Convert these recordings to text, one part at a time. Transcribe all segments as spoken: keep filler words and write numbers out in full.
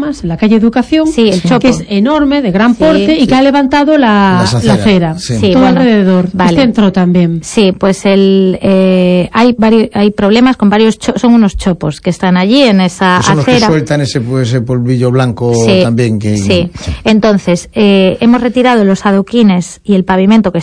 reformas en la calle Educación, sí, el Chopo, que es enorme, de gran sí, porte, y sí. que ha levantado la, la acera, sí. todo Sí, bueno, alrededor. vale. Usted entró también. Sí, pues el eh, hay varios, hay problemas con varios, cho- son unos chopos que están allí en esa que son acera. Los que sueltan ese, ese polvillo blanco sí, también. Que, sí. sí. Entonces, eh, hemos retirado los adoquines y el pavimento que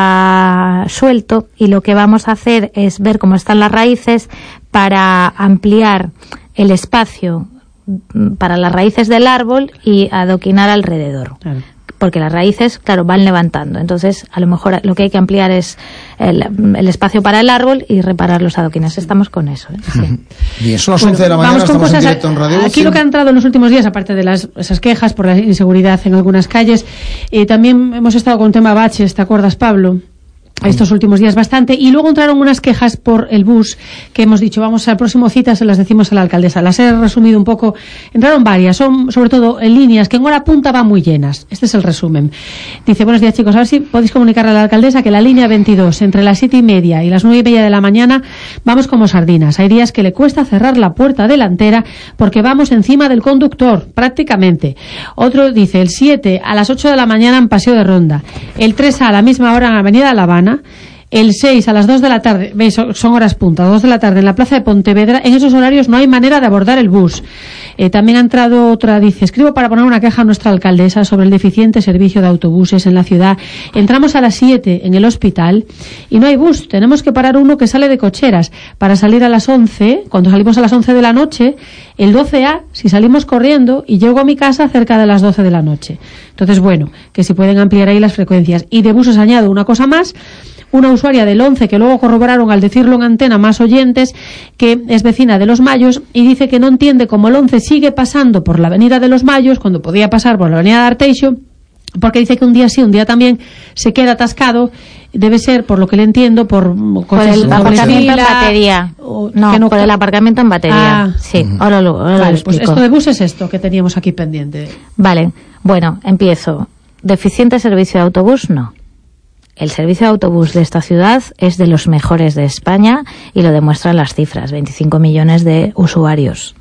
estaba suelto, y lo que vamos a hacer es ver cómo están las raíces para ampliar el espacio para las raíces del árbol y adoquinar alrededor. Claro. Porque las raíces, claro, van levantando. Entonces, a lo mejor lo que hay que ampliar es el, el espacio para el árbol y reparar los adoquines. Estamos con eso, ¿eh? Sí. Bien, son las bueno, once de la mañana, vamos con estamos cosas en directo en Radio. Aquí sí. Lo que ha entrado en los últimos días, aparte de las, esas quejas por la inseguridad en algunas calles, eh, también hemos estado con el tema baches, ¿te acuerdas, Pablo? Estos últimos días bastante, y luego entraron unas quejas por el bus que hemos dicho, vamos al próximo cita, se las decimos a la alcaldesa. Las he resumido un poco, entraron varias, son sobre todo en líneas que en hora punta van muy llenas. Este es el resumen. Dice, buenos días chicos, a ver si podéis comunicarle a la alcaldesa que la línea veintidós, entre las siete y media y las nueve y media de la mañana, vamos como sardinas. Hay días que le cuesta cerrar la puerta delantera porque vamos encima del conductor, prácticamente. Otro dice, el siete a las ocho de la mañana en Paseo de Ronda, el tres a la misma hora en Avenida La Habana, el seis a las dos de la tarde, veis, son horas punta, dos de la tarde en la plaza de Pontevedra. En esos horarios no hay manera de abordar el bus. Eh, también ha entrado otra, dice, escribo para poner una queja a nuestra alcaldesa sobre el deficiente servicio de autobuses en la ciudad. Entramos a las siete en el hospital y no hay bus, tenemos que parar uno que sale de Cocheras para salir a las once, cuando salimos a las once de la noche, el doce A, si salimos corriendo, y llego a mi casa cerca de las doce de la noche. Entonces, bueno, que si pueden ampliar ahí las frecuencias. Y de buses añado una cosa más, una usuaria del once, que luego corroboraron al decirlo en antena más oyentes, que es vecina de Los Mayos, y dice que no entiende cómo el once sigue pasando por la avenida de Los Mayos cuando podía pasar por la avenida de Arteixo, porque dice que un día sí, un día también se queda atascado. Debe ser, por lo que le entiendo, por por el aparcamiento en batería. O, no, no, por el aparcamiento en batería. Ah, sí, ahora lo, ahora vale, lo explico. Pues esto de bus es esto que teníamos aquí pendiente. Vale, bueno, empiezo. ¿Deficiente servicio de autobús? No. El servicio de autobús de esta ciudad es de los mejores de España y lo demuestran las cifras, veinticinco millones de usuarios.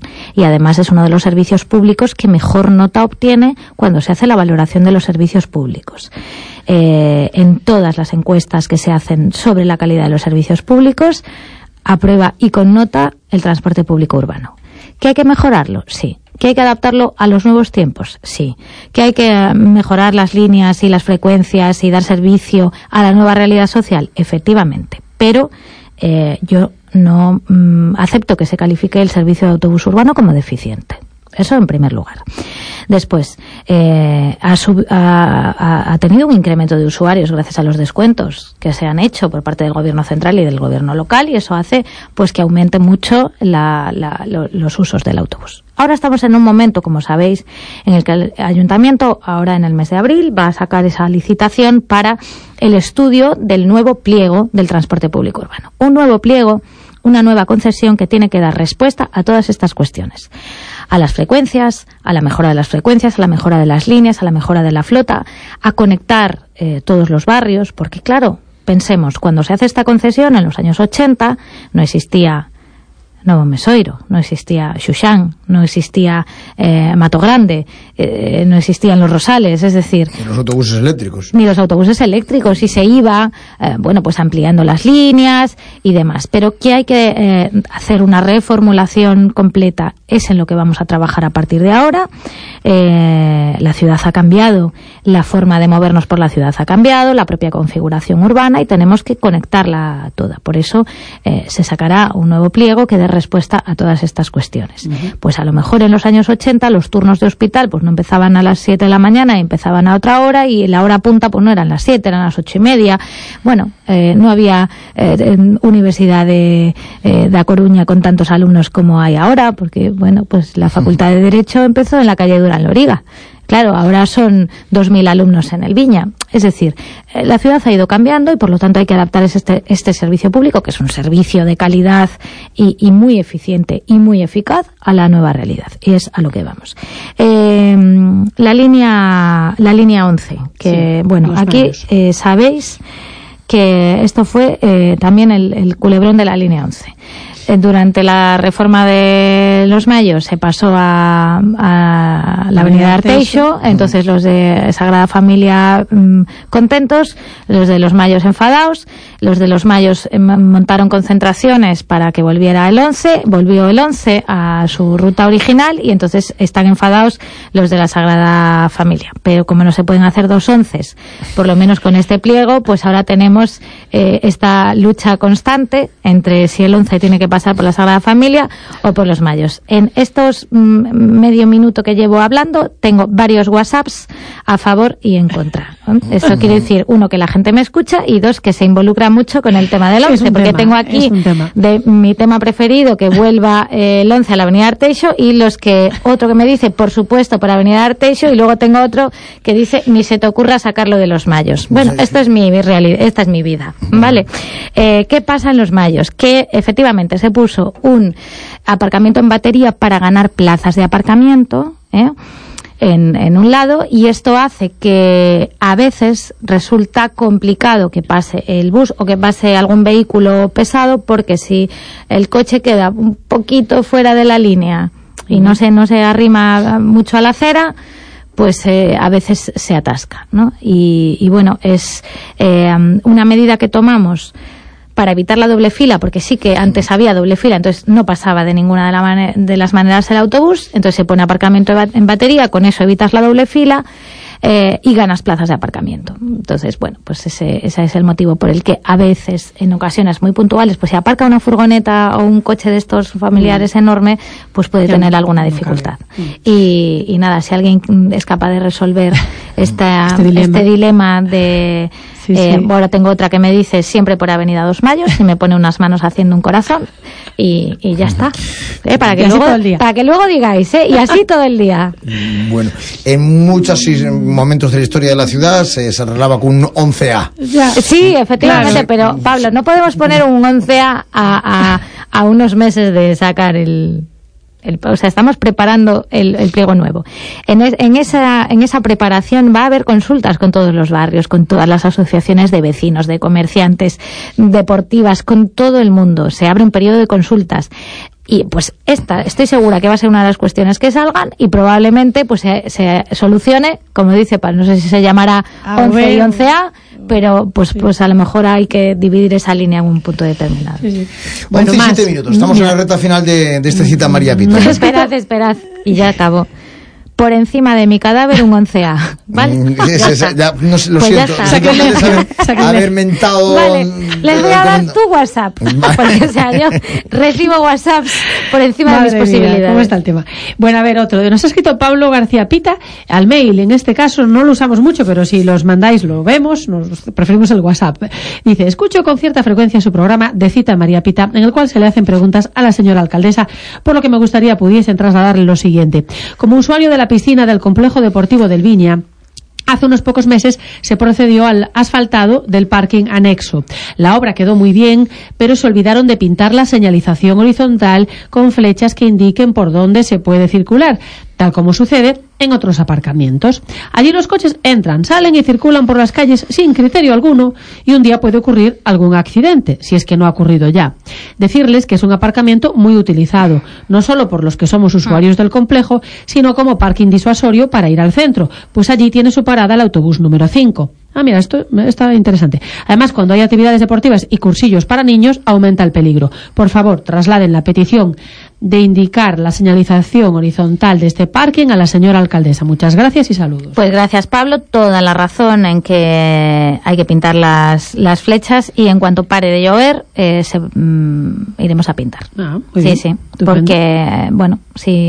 Y además es uno de los servicios públicos que mejor nota obtiene cuando se hace la valoración de los servicios públicos. Eh, en todas las encuestas que se hacen sobre la calidad de los servicios públicos, aprueba y con nota el transporte público urbano. ¿Que hay que mejorarlo? Sí. ¿Que hay que adaptarlo a los nuevos tiempos? Sí. ¿Que hay que mejorar las líneas y las frecuencias y dar servicio a la nueva realidad social? Efectivamente. Pero eh, yo no mm, acepto que se califique el servicio de autobús urbano como deficiente. Eso en primer lugar. Después, eh, ha, sub, ha, ha tenido un incremento de usuarios gracias a los descuentos que se han hecho por parte del gobierno central y del gobierno local, y eso hace pues que aumente mucho la, la, lo, los usos del autobús. Ahora estamos en un momento, como sabéis, en el que el ayuntamiento, ahora en el mes de abril, va a sacar esa licitación para el estudio del nuevo pliego del transporte público urbano. Un nuevo pliego, una nueva concesión que tiene que dar respuesta a todas estas cuestiones. A las frecuencias, a la mejora de las frecuencias, a la mejora de las líneas, a la mejora de la flota, a conectar eh, todos los barrios, porque claro, pensemos, cuando se hace esta concesión en los años ochenta, no existía Novo Mesoiro, no existía Xuxán, no existía eh, Mato Grande, eh, no existían los Rosales, es decir... Ni los autobuses eléctricos. Ni los autobuses eléctricos, y se iba, eh, bueno, pues ampliando las líneas y demás. Pero que hay que eh, hacer una reformulación completa, es en lo que vamos a trabajar a partir de ahora. Eh, la ciudad ha cambiado, la forma de movernos por la ciudad ha cambiado, la propia configuración urbana, y tenemos que conectarla toda. Por eso eh, se sacará un nuevo pliego que dé respuesta a todas estas cuestiones. Uh-huh. Pues a lo mejor en los años ochenta los turnos de hospital pues no empezaban a las siete de la mañana y empezaban a otra hora, y la hora punta pues no eran las siete, eran las ocho y media. Bueno, eh, no había eh, universidad de, eh, de A Coruña con tantos alumnos como hay ahora, porque bueno, pues la Facultad de Derecho empezó en la calle Durán Loriga. Claro, ahora son dos mil alumnos en el Viña. Es decir, eh, la ciudad ha ido cambiando y por lo tanto hay que adaptar este, este servicio público, que es un servicio de calidad y, y muy eficiente y muy eficaz, a la nueva realidad. Y es a lo que vamos. Eh, la línea la línea once, que sí, bueno, aquí eh, sabéis que esto fue eh, también el, el culebrón de la línea once. Durante la reforma de Los Mayos se pasó a, a la avenida Arteixo, entonces los de Sagrada Familia mmm, contentos, los de los Mayos enfadados, los de los Mayos eh, montaron concentraciones para que volviera el once, volvió el once a su ruta original y entonces están enfadados los de la Sagrada Familia. Pero como no se pueden hacer dos onces, por lo menos con este pliego, pues ahora tenemos eh, esta lucha constante entre si el once tiene que pasar por la Sagrada Familia o por los Mayos. En estos mm, medio minuto que llevo hablando, tengo varios WhatsApps a favor y en contra, ¿no? Eso quiere decir, uno, que la gente me escucha y dos, que se involucra mucho con el tema del once, porque tema, tengo aquí de mi tema preferido que vuelva eh, el once a la avenida Arteixo y los que, otro que me dice, por supuesto, por avenida Arteixo y luego tengo otro que dice, ni se te ocurra sacarlo de los Mayos. Bueno, esto es mi, mi realidad, esta es mi vida, ¿vale? Eh, ¿Qué pasa en los Mayos? Que efectivamente se puso un aparcamiento en batería para ganar plazas de aparcamiento, ¿eh? En, en un lado, y esto hace que a veces resulta complicado que pase el bus o que pase algún vehículo pesado, porque si el coche queda un poquito fuera de la línea y no se, no se arrima mucho a la acera, pues eh, a veces se atasca, ¿no? Y, y bueno, es eh, una medida que tomamos para evitar la doble fila, porque sí que antes había doble fila, entonces no pasaba de ninguna de, la man- de las maneras el autobús, entonces se pone aparcamiento en batería, con eso evitas la doble fila eh, y ganas plazas de aparcamiento. Entonces, bueno, pues ese, ese es el motivo por el que a veces, en ocasiones muy puntuales, pues si aparca una furgoneta o un coche de estos familiares mm. enorme, pues puede ya, tener alguna dificultad. Mm. Y, y nada, si alguien es capaz de resolver esta, este, dilema. este dilema de... Sí, eh, sí. Ahora tengo otra que me dice siempre por Avenida Dos Mayos y me pone unas manos haciendo un corazón y, y ya está. ¿Eh? Para, que luego, para que luego digáis, ¿eh? Y así todo el día. Bueno, en muchos momentos de la historia de la ciudad se, se arreglaba con un once A. Ya. Sí, efectivamente, claro. Pero Pablo, no podemos poner un once A a, a, a unos meses de sacar el... El, o sea, estamos preparando el, el pliego nuevo. En, es, en, esa, en esa preparación va a haber consultas con todos los barrios, con todas las asociaciones de vecinos, de comerciantes, deportivas, con todo el mundo. Se abre un periodo de consultas. Y pues esta, estoy segura que va a ser una de las cuestiones que salgan y probablemente pues se, se solucione, como dice Pablo, no sé si se llamará once y once A, pero pues sí. pues a lo mejor hay que dividir esa línea en un punto determinado. Sí, sí. Bueno, once y siete minutos, estamos en la recta final de, de este Cita María Pita. No, esperad, esperad, y ya acabó. Por encima de mi cadáver un once A, ¿vale? Ya ya, ya, no, lo pues siento, sáquenle, haber, haber mentado... Vale, les voy a dar tu WhatsApp, porque o sea, yo recibo WhatsApps por encima Madre de mis posibilidades. Mía, ¿cómo está el tema? Bueno, a ver, otro. Nos ha escrito Pablo García Pita al mail, en este caso no lo usamos mucho, pero si los mandáis lo vemos, nos preferimos el WhatsApp. Dice, escucho con cierta frecuencia su programa de Cita María Pita, en el cual se le hacen preguntas a la señora alcaldesa, por lo que me gustaría pudiesen trasladarle lo siguiente. Como usuario de la piscina del complejo deportivo del Viña, hace unos pocos meses se procedió al asfaltado del parking anexo. La obra quedó muy bien, pero se olvidaron de pintar la señalización horizontal con flechas que indiquen por dónde se puede circular, tal como sucede en otros aparcamientos. Allí los coches entran, salen y circulan por las calles sin criterio alguno y un día puede ocurrir algún accidente, si es que no ha ocurrido ya. Decirles que es un aparcamiento muy utilizado, no solo por los que somos usuarios del complejo, sino como parking disuasorio para ir al centro, pues allí tiene su parada el autobús número cinco. Ah, mira, esto está interesante. Además, cuando hay actividades deportivas y cursillos para niños, aumenta el peligro. Por favor, trasladen la petición de indicar la señalización horizontal de este parking a la señora alcaldesa. Muchas gracias y saludos. Pues gracias, Pablo. Toda la razón en que hay que pintar las, las flechas y en cuanto pare de llover, eh, se, mm, iremos a pintar. Ah, muy sí, bien. sí. Estupendo. Porque, bueno,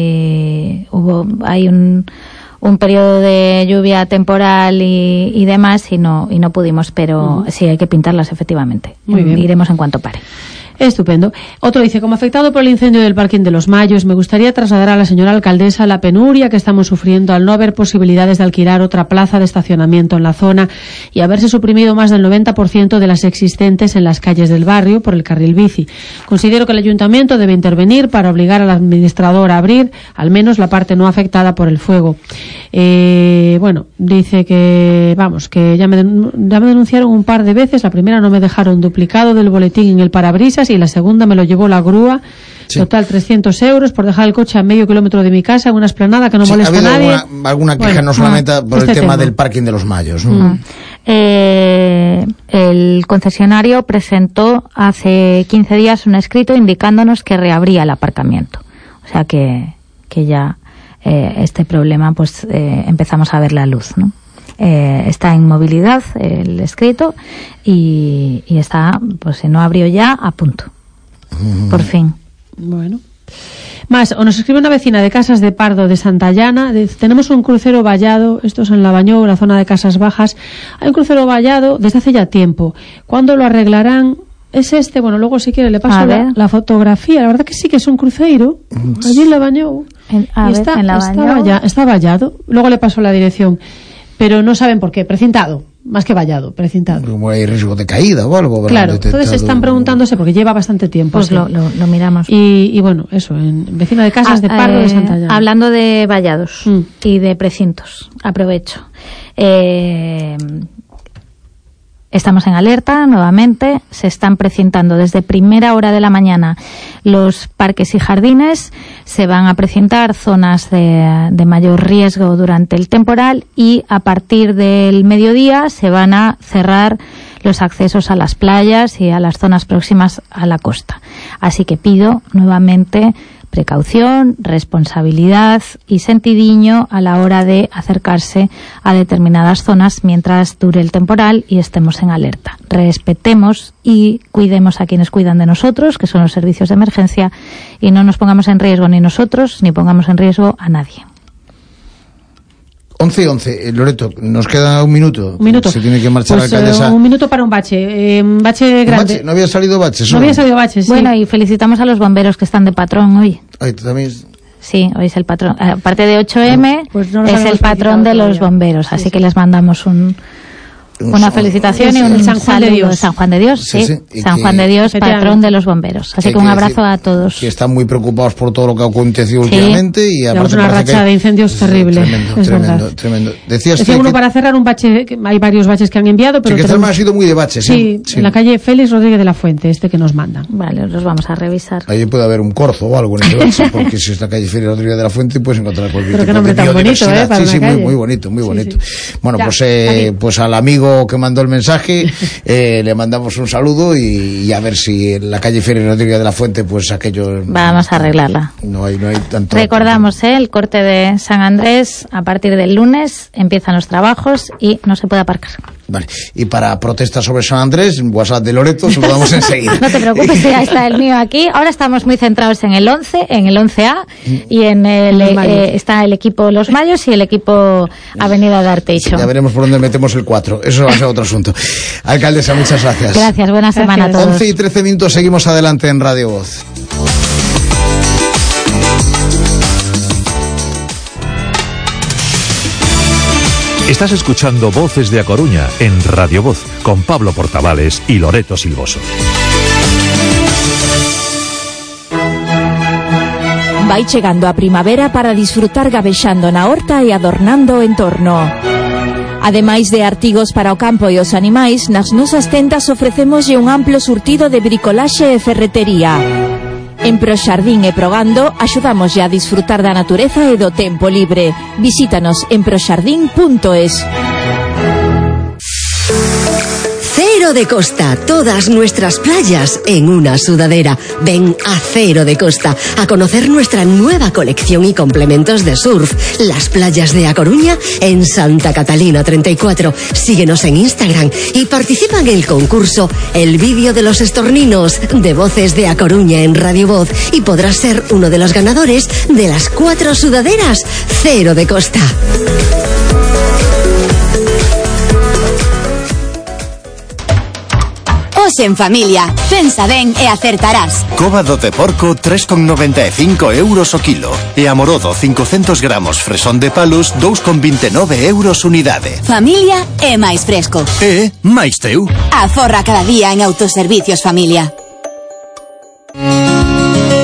si hubo, hay un... un periodo de lluvia temporal y, y demás y no y no pudimos, pero uh-huh. sí hay que pintarlas efectivamente. Muy bien. Iremos en cuanto pare. Estupendo. Otro dice, como afectado por el incendio del parking de los Mayos, me gustaría trasladar a la señora alcaldesa la penuria que estamos sufriendo al no haber posibilidades de alquilar otra plaza de estacionamiento en la zona y haberse suprimido más del noventa por ciento de las existentes en las calles del barrio por el carril bici. Considero que el ayuntamiento debe intervenir para obligar al administrador a abrir al menos la parte no afectada por el fuego. Eh, bueno, dice que, vamos, que ya me, ya me denunciaron un par de veces. La primera no me dejaron duplicado del boletín en el parabrisas y la segunda me lo llevó la grúa. Sí. Total, trescientos euros por dejar el coche a medio kilómetro de mi casa en una esplanada que no sí, molesta a nadie. Alguna, alguna queja, bueno, no solamente ah, por este el tema, tema del parking de los Mayos, ¿no? Mm. Eh, el concesionario presentó hace quince días un escrito indicándonos que reabría el aparcamiento. O sea que, que ya eh, este problema pues eh, empezamos a ver la luz, ¿no? Eh, está en movilidad el escrito y, y está, pues si no abrió ya, a punto. Mm. Por fin. Bueno. Más, o nos escribe una vecina de Casas de Pardo de Santallana, dice, tenemos un crucero vallado, esto es en Lavañou, la zona de Casas Bajas, hay un crucero vallado desde hace ya tiempo. ¿Cuándo lo arreglarán? Es este, bueno, luego si quiere le paso la, la fotografía, la verdad que sí que es un cruceiro, allí en Lavañou, en, a y ver, está, en está, valla, está vallado, luego le paso la dirección, pero no saben por qué, precintado. Más que vallado, precintado. Como hay riesgo de caída o algo. Claro, entonces están preguntándose porque lleva bastante tiempo. Pues lo, lo, lo miramos. Y, y bueno, eso, en vecina de Casas ah, de Pardo eh, de Santallana. Hablando de vallados mm. y de precintos, aprovecho. Eh, Estamos en alerta nuevamente, se están precintando desde primera hora de la mañana los parques y jardines, se van a precintar zonas de, de mayor riesgo durante el temporal y a partir del mediodía se van a cerrar los accesos a las playas y a las zonas próximas a la costa. Así que pido nuevamente precaución, responsabilidad y sentidiño a la hora de acercarse a determinadas zonas mientras dure el temporal y estemos en alerta. Respetemos y cuidemos a quienes cuidan de nosotros, que son los servicios de emergencia, y no nos pongamos en riesgo ni nosotros ni pongamos en riesgo a nadie. once y once, Loreto, nos queda un minuto. Un minuto. Se tiene que marchar pues, la alcaldesa. Uh, un minuto para un bache, eh, un bache grande. ¿Un bache? No había salido bache. No había salido bache, sí. Bueno, y felicitamos a los bomberos que están de patrón hoy. Ay, ¿tú también? Sí, hoy es el patrón. Aparte de ocho eme, pues no es el patrón de los bomberos, sí, así sí. que les mandamos un... Una felicitación y un San Juan de Dios. San Juan de Dios, sí. sí, sí. San Juan de Dios, patrón de los bomberos. Así que, que un abrazo a todos. Que están muy preocupados por todo lo que ha acontecido sí. últimamente. Y aparte una racha de incendios terrible. Tremendo, es tremendo, verdad. tremendo. Decías Decía que, uno para cerrar un bache, que hay varios baches que han enviado, pero... Sí, que tenemos... ha sido muy de baches, sí, sí. En la calle Félix Rodríguez de la Fuente, este que nos mandan. Vale, los vamos a revisar. Ahí puede haber un corzo o algo en ese bache, porque si es la calle Félix Rodríguez de la Fuente, puedes encontrar cualquier pero tipo qué nombre de tan bonito, ¿eh? Para sí, sí, muy, muy bonito, muy bonito. Sí, sí. Bueno, ya, pues, eh, pues al amigo que mandó el mensaje eh, le mandamos un saludo y, y a ver si en la calle Félix Rodríguez de la Fuente pues aquello vamos a arreglarla. No hay, no hay tanto. Recordamos eh, el corte de San Andrés a partir del lunes empiezan los trabajos y no se puede aparcar. Vale, y para protestas sobre San Andrés, WhatsApp de Loreto, se lo damos enseguida. No te preocupes, ya está el mío aquí. Ahora estamos muy centrados en el once, en el once A, y en el, eh, está el equipo Los Mayos y el equipo Avenida de Arteixo. Ya veremos por dónde metemos el cuatro, eso va a ser otro asunto. Alcaldesa, muchas gracias. Gracias, buena gracias. semana a todos. once y trece minutos, seguimos adelante en Radio Voz. Estás escuchando Voces de A Coruña en Radio Voz con Pablo Portavales y Loreto Silvoso. Vai chegando a primavera para disfrutar gabexando na horta e adornando o entorno. Ademais de artigos para o campo e os animais, nas nosas tendas ofrecémoslle un amplo surtido de bricolaxe e ferretería. En Proxardín e Progando axudámoslle a disfrutar da natureza e do tempo libre. Visítanos en proxardín punto es. Cero de Costa, todas nuestras playas en una sudadera. Ven a Cero de Costa a conocer nuestra nueva colección y complementos de surf. Las playas de A Coruña en Santa Catalina treinta y cuatro. Síguenos en Instagram y participa en el concurso El vídeo de los estorninos de Voces de A Coruña en Radio Voz y podrás ser uno de los ganadores de las cuatro sudaderas Cero de Costa. En familia, pensa ben e acertarás. Cóbado de porco tres con noventa e cinco euros o kilo e amorodo cincocentos gramos fresón de palos dos con vinte e nove euros unidade. Familia é máis fresco. E máis teu. Aforra cada día en Autoservicios Familia.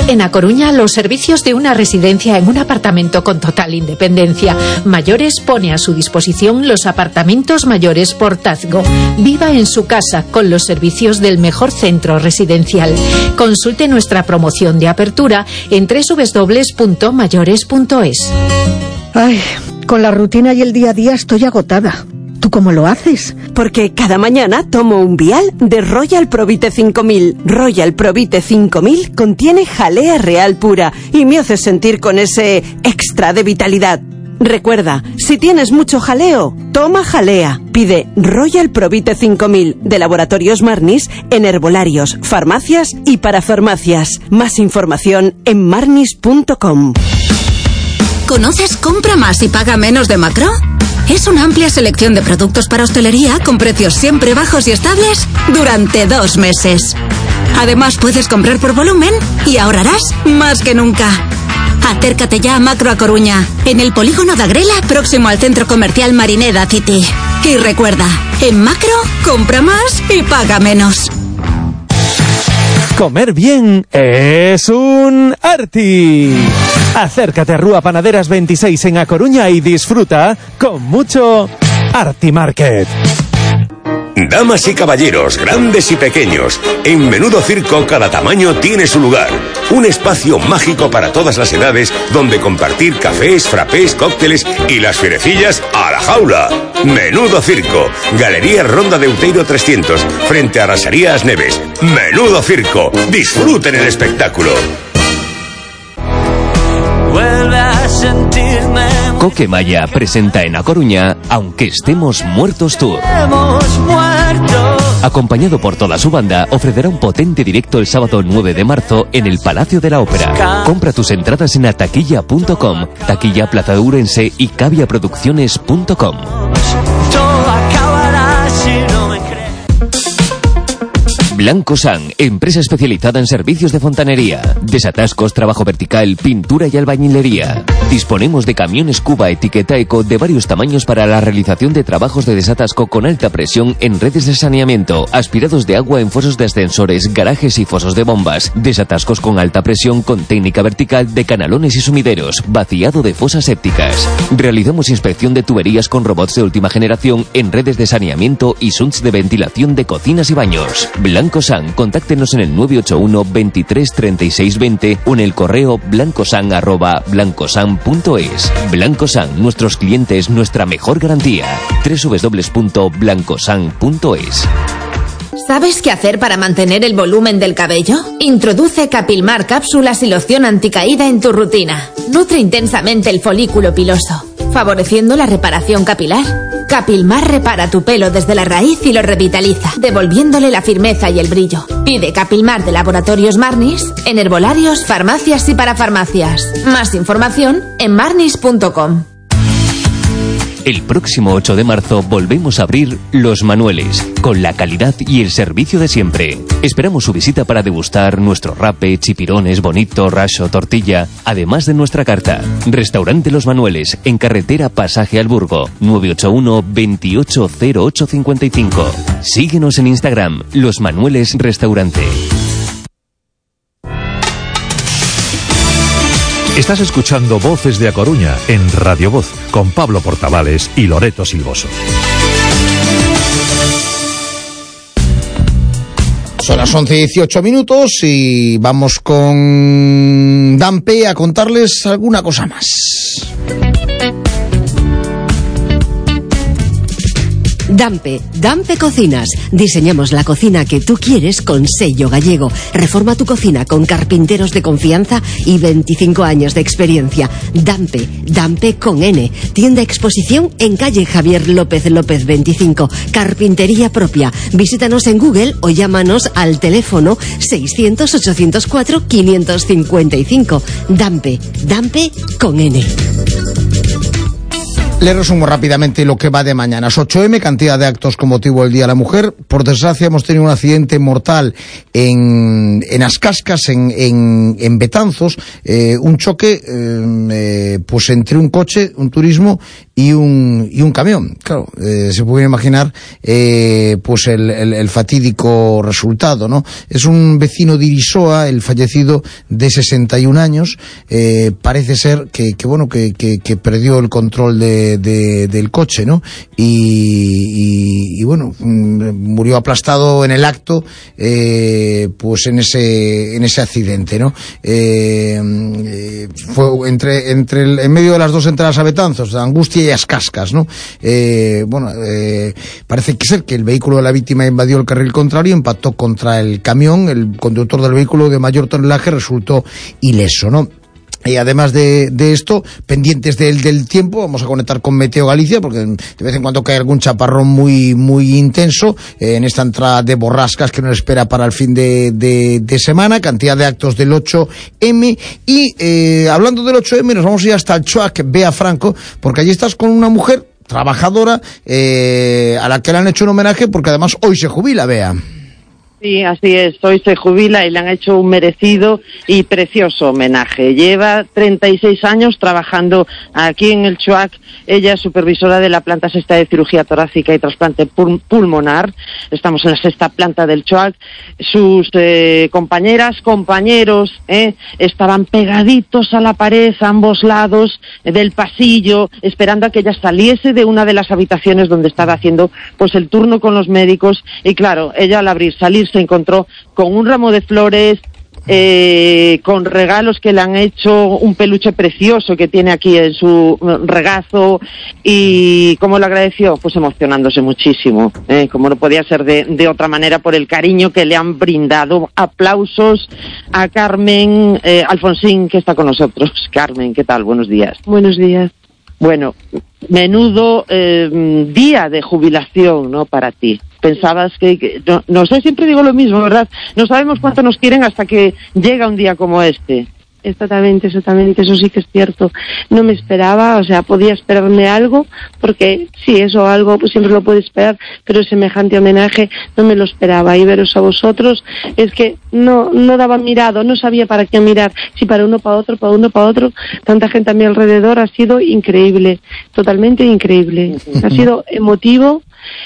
En A Coruña, los servicios de una residencia en un apartamento con total independencia. Mayores pone a su disposición los apartamentos mayores Portazgo. Viva en su casa con los servicios del mejor centro residencial. Consulte nuestra promoción de apertura en doble u doble u doble u punto mayores punto es. Ay, con la rutina y el día a día estoy agotada. ¿Tú cómo lo haces? Porque cada mañana tomo un vial de Royal Provite cinco mil. Royal Provite cinco mil contiene jalea real pura y me hace sentir con ese extra de vitalidad. Recuerda, si tienes mucho jaleo, toma jalea. Pide Royal Provite cinco mil de Laboratorios Marnis en herbolarios, farmacias y parafarmacias. Más información en marnis punto com. ¿Conoces Compra Más y Paga Menos de Macro? Es una amplia selección de productos para hostelería con precios siempre bajos y estables durante dos meses. Además, puedes comprar por volumen y ahorrarás más que nunca. Acércate ya a Macro A Coruña, en el polígono de Agrela, próximo al centro comercial Marineda City. Y recuerda, en Macro, compra más y paga menos. Comer bien es un arti. Acércate a Rúa Panaderas veintiséis en A Coruña y disfruta con mucho Arti Market. Damas y caballeros, grandes y pequeños, en Menudo Circo cada tamaño tiene su lugar. Un espacio mágico para todas las edades donde compartir cafés, frappés, cócteles y las fierecillas a la jaula. Menudo Circo, Galería Ronda de Outeiro trescientos, frente a Rasarías Neves. Menudo Circo, disfruten el espectáculo. Coquemaya presenta en A Coruña Aunque estemos muertos tour. Acompañado por toda su banda, ofrecerá un potente directo el sábado nueve de marzo en el Palacio de la Ópera. Compra tus entradas en ataquilla punto com, Taquilla Plaza de Ourense y caviaproducciones punto com. Blanco San, empresa especializada en servicios de fontanería, desatascos, trabajo vertical, pintura y albañilería. Disponemos de camiones Cuba etiqueta eco de varios tamaños para la realización de trabajos de desatasco con alta presión en redes de saneamiento, aspirados de agua en fosos de ascensores, garajes y fosos de bombas, desatascos con alta presión con técnica vertical de canalones y sumideros, vaciado de fosas sépticas. Realizamos inspección de tuberías con robots de última generación en redes de saneamiento y shunts de ventilación de cocinas y baños. Blanco San, contáctenos en el nueve ocho uno veintitrés treinta y seis veinte o en el correo blancosan arroba blancosan punto es. Blanco San, nuestros clientes, nuestra mejor garantía. doble u doble u doble u punto blancosan punto es. ¿Sabes qué hacer para mantener el volumen del cabello? Introduce Capilmar cápsulas y loción anticaída en tu rutina. Nutre intensamente el folículo piloso, favoreciendo la reparación capilar. Capilmar repara tu pelo desde la raíz y lo revitaliza, devolviéndole la firmeza y el brillo. Pide Capilmar de Laboratorios Marnis en herbolarios, farmacias y parafarmacias. Más información en marnis punto com. El próximo ocho de marzo volvemos a abrir Los Manueles, con la calidad y el servicio de siempre. Esperamos su visita para degustar nuestro rape, chipirones, bonito, raso, tortilla, además de nuestra carta. Restaurante Los Manueles, en carretera Pasaje al Burgo, nueve ocho uno veintiocho cero ocho cincuenta y cinco. Síguenos en Instagram, Los Manueles Restaurante. Estás escuchando Voces de A Coruña en Radio Voz con Pablo Portavales y Loreto Silvoso. Son las once y dieciocho minutos y vamos con Dampe a contarles alguna cosa más. Dampe, Dampe Cocinas. Diseñamos la cocina que tú quieres con sello gallego. Reforma tu cocina con carpinteros de confianza y veinticinco años de experiencia. Dampe, Dampe con N. Tienda exposición en calle Javier López López veinticinco. Carpintería propia. Visítanos en Google o llámanos al teléfono seiscientos ochocientos cuatro quinientos cincuenta y cinco. Dampe, Dampe con N. Le resumo rápidamente lo que va de mañana. ocho eme, cantidad de actos con motivo del Día de la Mujer. Por desgracia hemos tenido un accidente mortal en, en Ascascas, en, en, en Betanzos, eh, un choque eh, eh, pues entre un coche, un turismo y un, y un camión. Claro, eh, se puede imaginar eh, pues el, el, el fatídico resultado, ¿no? Es un vecino de Irisoa, el fallecido, de sesenta y un años. Eh, parece ser que, que bueno, que, que, que perdió el control de, de, del coche, ¿no? Y, y, y bueno, murió aplastado en el acto, eh, pues en ese, en ese accidente, ¿no? Eh, eh, fue entre, entre el, en medio de las dos entradas a Betanzos, de Angustia y Ascascas, ¿no? Eh, bueno, eh, parece que ser que el vehículo de la víctima invadió el carril contrario, impactó contra el camión, el conductor del vehículo de mayor tonelaje resultó ileso, ¿no? Y además de, de esto, pendientes del, del tiempo, vamos a conectar con Meteo Galicia, porque de vez en cuando cae algún chaparrón muy muy intenso eh, en esta entrada de borrascas que nos espera para el fin de, de, de semana, cantidad de actos del ocho eme, y eh, hablando del ocho eme, nos vamos a ir hasta el Choac, Bea Franco, porque allí estás con una mujer trabajadora eh, a la que le han hecho un homenaje, porque además hoy se jubila, Bea. Sí, así es, hoy se jubila y le han hecho un merecido y precioso homenaje. Lleva treinta y seis años trabajando aquí en el Choac. Ella es supervisora de la planta sexta de cirugía torácica y trasplante pul pulmonar. Estamos en la sexta planta del Choac. Sus eh, compañeras, compañeros, eh, estaban pegaditos a la pared a ambos lados del pasillo, esperando a que ella saliese de una de las habitaciones donde estaba haciendo pues el turno con los médicos. Y claro, ella al abrir, salir, se encontró con un ramo de flores, eh, con regalos que le han hecho, un peluche precioso que tiene aquí en su regazo. Y ¿cómo lo agradeció? Pues emocionándose muchísimo, eh, como no podía ser de, de otra manera, por el cariño que le han brindado. Aplausos a Carmen eh, Alfonsín, que está con nosotros. Carmen, ¿qué tal? Buenos días. Buenos días. Bueno, menudo eh, día de jubilación, ¿no?, para ti. Pensabas que, que no, no sé, siempre digo lo mismo, ¿verdad? No sabemos cuánto nos quieren hasta que llega un día como este. Exactamente, exactamente, eso sí que es cierto. No me esperaba, o sea, podía esperarme algo, porque sí, eso algo pues siempre lo puede esperar, pero semejante homenaje no me lo esperaba. Y veros a vosotros, es que no no daba mirado, no sabía para qué mirar, si para uno, para otro, para uno, para otro. Tanta gente a mi alrededor, ha sido increíble, totalmente increíble. Ha sido emotivo.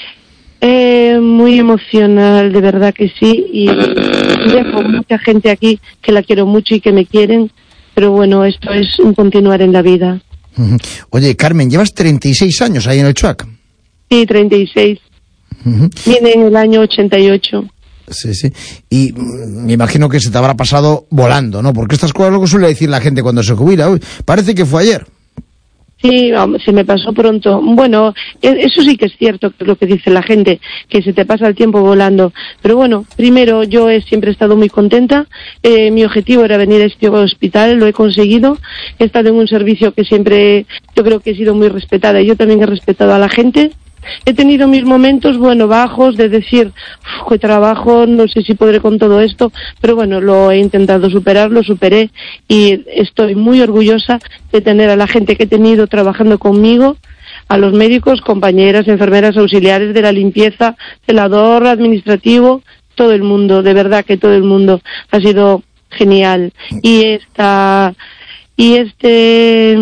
Eh, muy emocional, de verdad que sí, y dejo mucha gente aquí que la quiero mucho y que me quieren, pero bueno, esto es un continuar en la vida. Oye, Carmen, llevas treinta y seis años ahí en el Choac. Sí, treinta y seis. Uh-huh. Viene en el año ochenta y ocho. Sí, sí. Y me imagino que se te habrá pasado volando, ¿no? Porque estas cosas lo que suele decir la gente cuando se jubila. Uy, parece que fue ayer. Sí, se me pasó pronto. Bueno, eso sí que es cierto, que es lo que dice la gente, que se te pasa el tiempo volando. Pero bueno, primero, yo he siempre estado muy contenta. Eh, mi objetivo era venir a este hospital, lo he conseguido. He estado en un servicio que siempre, yo creo que he sido muy respetada, y yo también he respetado a la gente. He tenido mis momentos, bueno, bajos, de decir, qué trabajo, no sé si podré con todo esto, pero bueno, lo he intentado superar, lo superé, y estoy muy orgullosa de tener a la gente que he tenido trabajando conmigo, a los médicos, compañeras, enfermeras, auxiliares de la limpieza, celador, administrativo, todo el mundo, de verdad que todo el mundo ha sido genial. Y esta, y este...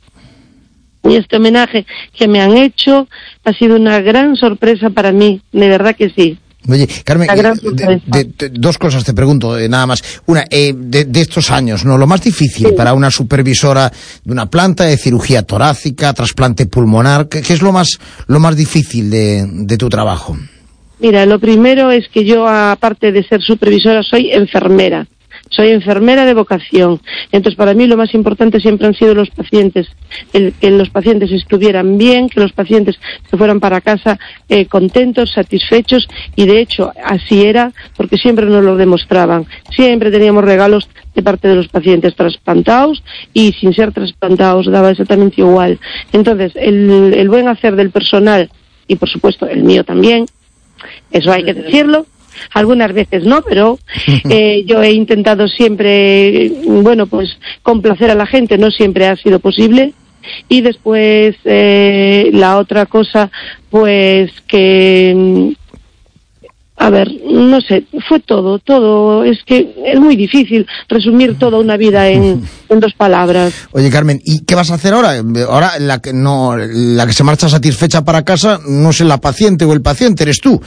Y este homenaje que me han hecho ha sido una gran sorpresa para mí, de verdad que sí. Oye, Carmen, de, de, de, dos cosas te pregunto, eh, nada más. Una, eh, de, de estos años, ¿no? Lo más difícil sí. para una supervisora de una planta de cirugía torácica, trasplante pulmonar, ¿qué, qué es lo más, lo más difícil de, de tu trabajo? Mira, lo primero es que yo, aparte de ser supervisora, soy enfermera. Soy enfermera de vocación. Entonces, para mí lo más importante siempre han sido los pacientes, el, que los pacientes estuvieran bien, que los pacientes se fueran para casa eh, contentos, satisfechos, y de hecho así era, porque siempre nos lo demostraban. Siempre teníamos regalos de parte de los pacientes trasplantados y sin ser trasplantados, daba exactamente igual. Entonces, el, el buen hacer del personal, y por supuesto el mío también, eso hay que decirlo. Algunas veces no, pero eh, yo he intentado siempre, bueno, pues complacer a la gente, no siempre ha sido posible. Y después eh, la otra cosa, pues que A ver, no sé, fue todo, todo. Es que es muy difícil resumir toda una vida en, en dos palabras. Oye, Carmen, ¿y qué vas a hacer ahora? Ahora la que no, la que se marcha satisfecha para casa no es la paciente o el paciente, eres tú.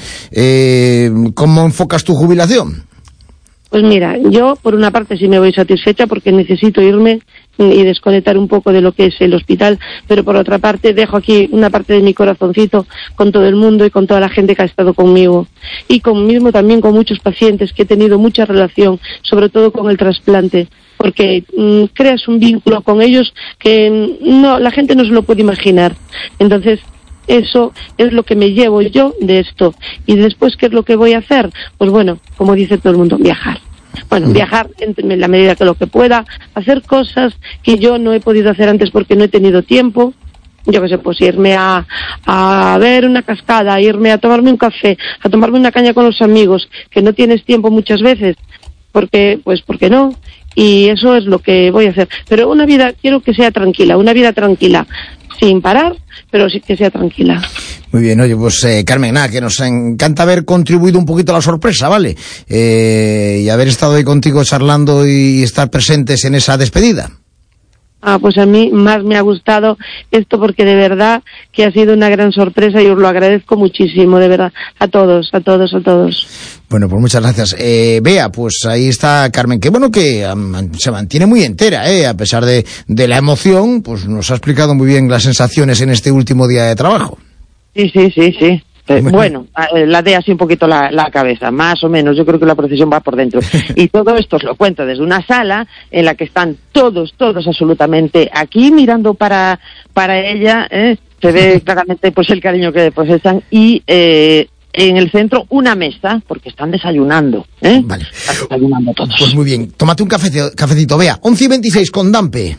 Eh, ¿Cómo enfocas tu jubilación? Pues mira, yo por una parte sí me voy satisfecha porque necesito irme y desconectar un poco de lo que es el hospital, pero por otra parte dejo aquí una parte de mi corazoncito con todo el mundo y con toda la gente que ha estado conmigo y conmigo también con muchos pacientes que he tenido mucha relación, sobre todo con el trasplante, porque mmm, creas un vínculo con ellos que no, la gente no se lo puede imaginar. Entonces eso es lo que me llevo yo de esto. Y después, ¿qué es lo que voy a hacer? Pues bueno, como dice todo el mundo, viajar. Bueno, viajar en la medida que lo que pueda, hacer cosas que yo no he podido hacer antes porque no he tenido tiempo. Yo qué sé, pues irme a, a ver una cascada, irme a tomarme un café, a tomarme una caña con los amigos, que no tienes tiempo muchas veces, porque, pues porque no. Y eso es lo que voy a hacer. Pero una vida, quiero que sea tranquila, una vida tranquila, sin parar, pero sí que sea tranquila. Muy bien, oye, pues eh, Carmen, nada, que nos encanta haber contribuido un poquito a la sorpresa, ¿vale? Eh, y haber estado ahí contigo charlando y estar presentes en esa despedida. Ah, pues a mí más me ha gustado esto porque de verdad que ha sido una gran sorpresa y os lo agradezco muchísimo, de verdad, a todos, a todos, a todos. Bueno, pues muchas gracias. Eh, Bea, pues ahí está Carmen, que bueno que um, se mantiene muy entera, eh, a pesar de, de la emoción, pues nos ha explicado muy bien las sensaciones en este último día de trabajo. Sí, sí, sí, sí. Eh, bueno, la de así un poquito la, la cabeza, más o menos, yo creo que la procesión va por dentro. Y todo esto os lo cuento desde una sala en la que están todos, todos absolutamente aquí mirando para, para ella, ¿eh? Se ve claramente pues el cariño que depositan y eh, en el centro una mesa, porque están desayunando, ¿eh? Vale. Están desayunando todos. Pues muy bien, tómate un cafecito, cafecito Bea, once y veintiséis con Dampe.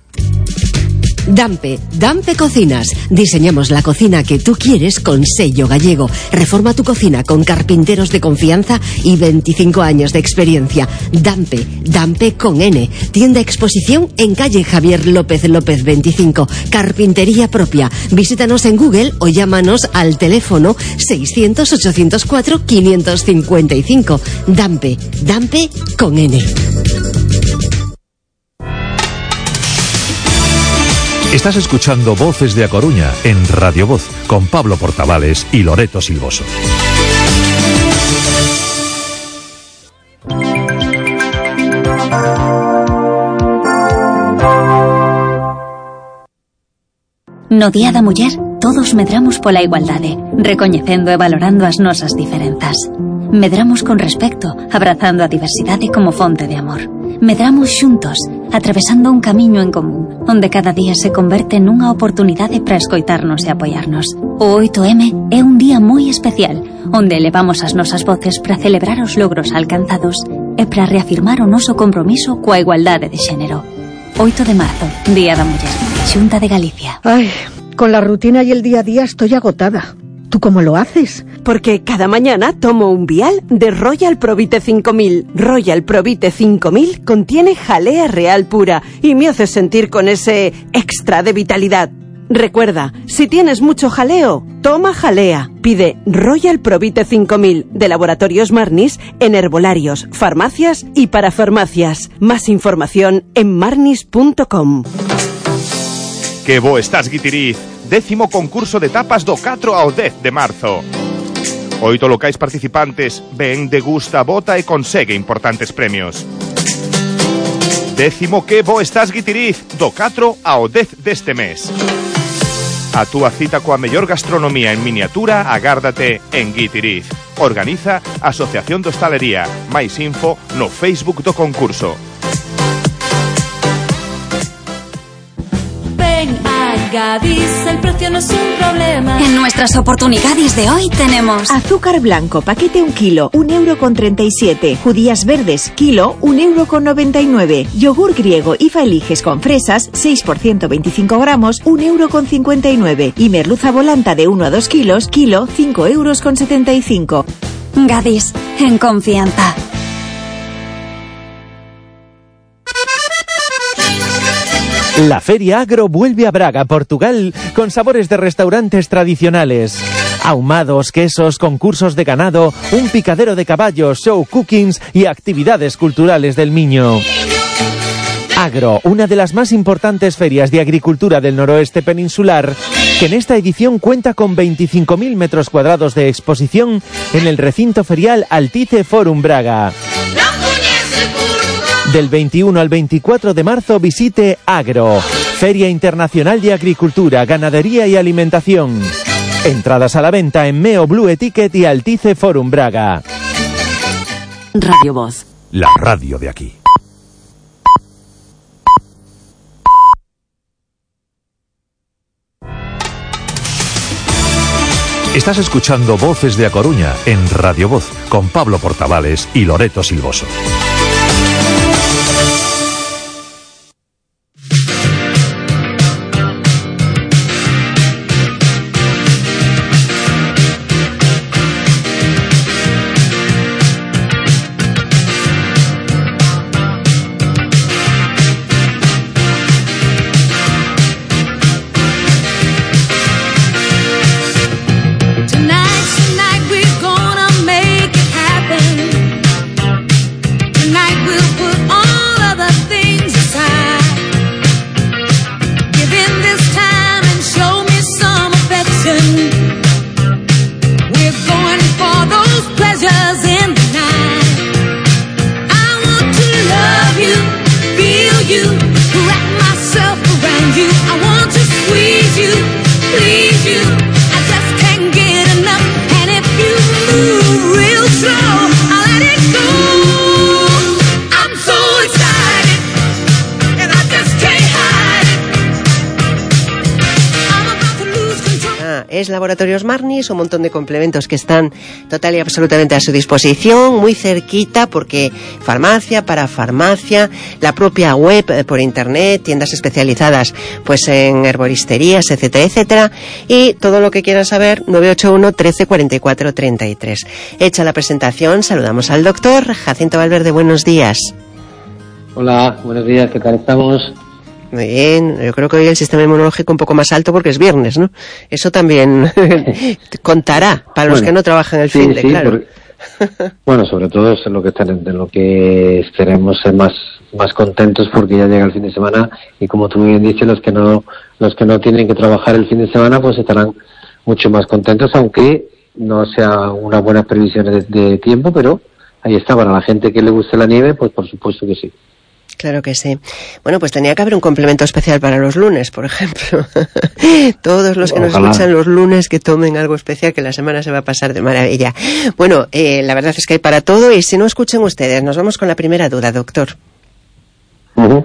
Dampe, Dampe Cocinas. Diseñamos la cocina que tú quieres con sello gallego. Reforma tu cocina con carpinteros de confianza y veinticinco años de experiencia. Dampe, Dampe con N. Tienda exposición en calle Javier López López veinticinco. Carpintería propia. Visítanos en Google o llámanos al teléfono seiscientos, ochocientos cuatro, quinientos cincuenta y cinco. Dampe, Dampe con N. Estás escuchando Voces de A Coruña en Radio Voz con Pablo Portavales y Loreto Silvoso. No Día da Muller, todos medramos pola igualdade, recoñecendo e valorando as nosas diferenzas. Medramos con respecto, abrazando a diversidade como fonte de amor. Medramos xuntos, atravesando un camiño en común, onde cada día se converte nunha oportunidade para escoitarnos e apoiarnos. O oito eme é un día moi especial, onde elevamos as nosas voces para celebrar os logros alcanzados e para reafirmar o noso compromiso coa igualdade de xénero. oito de marzo, Día da Muller, Xunta de Galicia. Ay, con la rutina y el día a día estoy agotada. ¿Tú cómo lo haces? Porque cada mañana tomo un vial de Royal Provite cinco mil. Royal Provite cinco mil contiene jalea real pura y me hace sentir con ese extra de vitalidad. Recuerda, si tienes mucho jaleo, toma jalea. Pide Royal Provite cinco mil de Laboratorios Marnis en herbolarios, farmacias y parafarmacias. Más información en marnis punto com. Que bo estás, Guitiriz. Décimo concurso de tapas do catro ao dez de marzo. Oito locais participantes, ven, degusta, vota e consegue importantes premios. Décimo que bo estás, Guitiriz, do catro ao dez deste mes. A túa cita coa mellor gastronomía en miniatura agárdate en Guitiriz. Organiza Asociación de Hostalería. Máis info no Facebook do concurso. Gadis, el precio no es un problema. En nuestras oportunidades de hoy tenemos azúcar blanco, paquete un kilo, un euro con treinta y siete. Judías verdes, kilo, un euro con noventa y nueve. Yogur griego y faeliges con fresas, seis por ciento, veinticinco gramos, un euro con cincuenta y nueve. Y merluza volanta de uno a dos kilos, kilo, cinco euros con setenta y cinco. Gadis, en confianza. La Feria Agro vuelve a Braga, Portugal, con sabores de restaurantes tradicionales. Ahumados, quesos, concursos de ganado, un picadero de caballos, show cookings y actividades culturales del Miño. Agro, una de las más importantes ferias de agricultura del noroeste peninsular, que en esta edición cuenta con veinticinco mil metros cuadrados de exposición en el recinto ferial Altice Forum Braga. Del veintiuno al veinticuatro de marzo visite Agro, Feria Internacional de Agricultura, Ganadería y Alimentación. Entradas a la venta en Meo Blue Etiquet y Altice Forum Braga. Radio Voz. La radio de aquí. Estás escuchando Voces de A Coruña en Radio Voz con Pablo Portavales y Loreto Silvoso. Es Laboratorios Marnis, un montón de complementos que están total y absolutamente a su disposición, muy cerquita, porque farmacia, para farmacia, la propia web eh, por internet, tiendas especializadas pues en herboristerías, etcétera, etcétera, y todo lo que quieran saber, nueve ocho uno, trece, cuarenta y cuatro, treinta y tres. Hecha la presentación, saludamos al doctor Jacinto Valverde. Buenos días. Hola, buenos días, ¿qué tal estamos? Muy bien, yo creo que hoy el sistema inmunológico un poco más alto porque es viernes, ¿no? Eso también contará para los bueno, que no trabajan el sí, fin de, sí, claro. Porque, bueno, sobre todo es en lo que en lo que esperemos ser más más contentos porque ya llega el fin de semana y como tú bien dices, los que no los que no tienen que trabajar el fin de semana pues estarán mucho más contentos, aunque no sea una buena previsión de, de tiempo, pero ahí está, para la gente que le guste la nieve, pues por supuesto que sí. Claro que sí. Bueno, pues tenía que haber un complemento especial para los lunes, por ejemplo. Todos los que nos Ojalá. escuchan los lunes que tomen algo especial, que la semana se va a pasar de maravilla. Bueno, eh, la verdad es que hay para todo y si no escuchen ustedes, nos vamos con la primera duda, doctor. Uh-huh.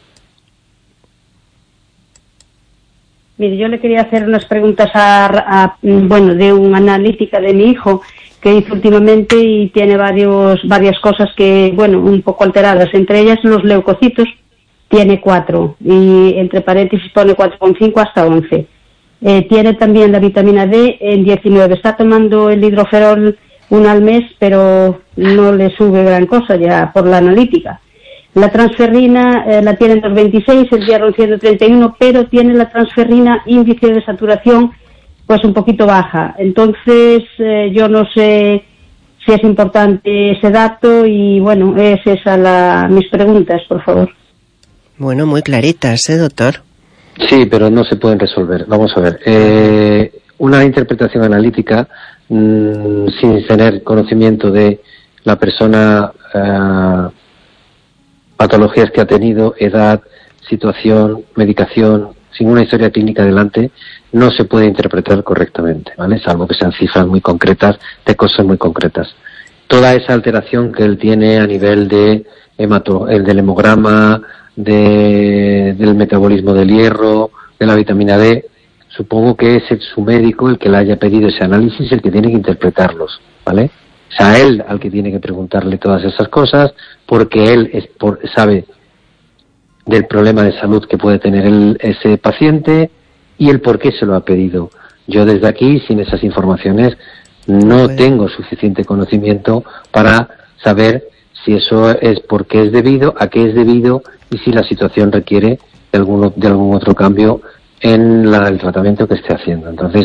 Mire, yo le quería hacer unas preguntas a, a bueno, de una analítica de mi hijo que hizo últimamente y tiene varios varias cosas que, bueno, un poco alteradas. Entre ellas los leucocitos, tiene cuatro y entre paréntesis pone cuatro coma cinco hasta once. Eh, tiene también la vitamina D en diecinueve. Está tomando el hidroferol una al mes, pero no le sube gran cosa ya por la analítica. La transferrina eh, la tiene en dos veintiséis, el hierro en ciento treinta y uno, pero tiene la transferrina índice de saturación pues un poquito baja. Entonces eh, yo no sé si es importante ese dato y bueno, es esa la, mis preguntas, por favor. Bueno, muy claritas, ¿eh, doctor? Sí, pero no se pueden resolver. Vamos a ver. Eh, una interpretación analítica mmm, sin tener conocimiento de la persona, eh, patologías que ha tenido, edad, situación, medicación, sin una historia clínica delante, no se puede interpretar correctamente, ¿vale? Salvo que sean cifras muy concretas de cosas muy concretas. Toda esa alteración que él tiene a nivel de hemato, el del hemograma, de, del metabolismo del hierro, de la vitamina D, supongo que es el, su médico el que le haya pedido ese análisis, el que tiene que interpretarlos, ¿vale? O sea, él al que tiene que preguntarle todas esas cosas, porque él es por, sabe del problema de salud que puede tener el, ese paciente y el por qué se lo ha pedido. Yo desde aquí, sin esas informaciones, no tengo suficiente conocimiento para saber si eso es porque es debido, a qué es debido y si la situación requiere de algún, de algún otro cambio en la, el tratamiento que esté haciendo. Entonces,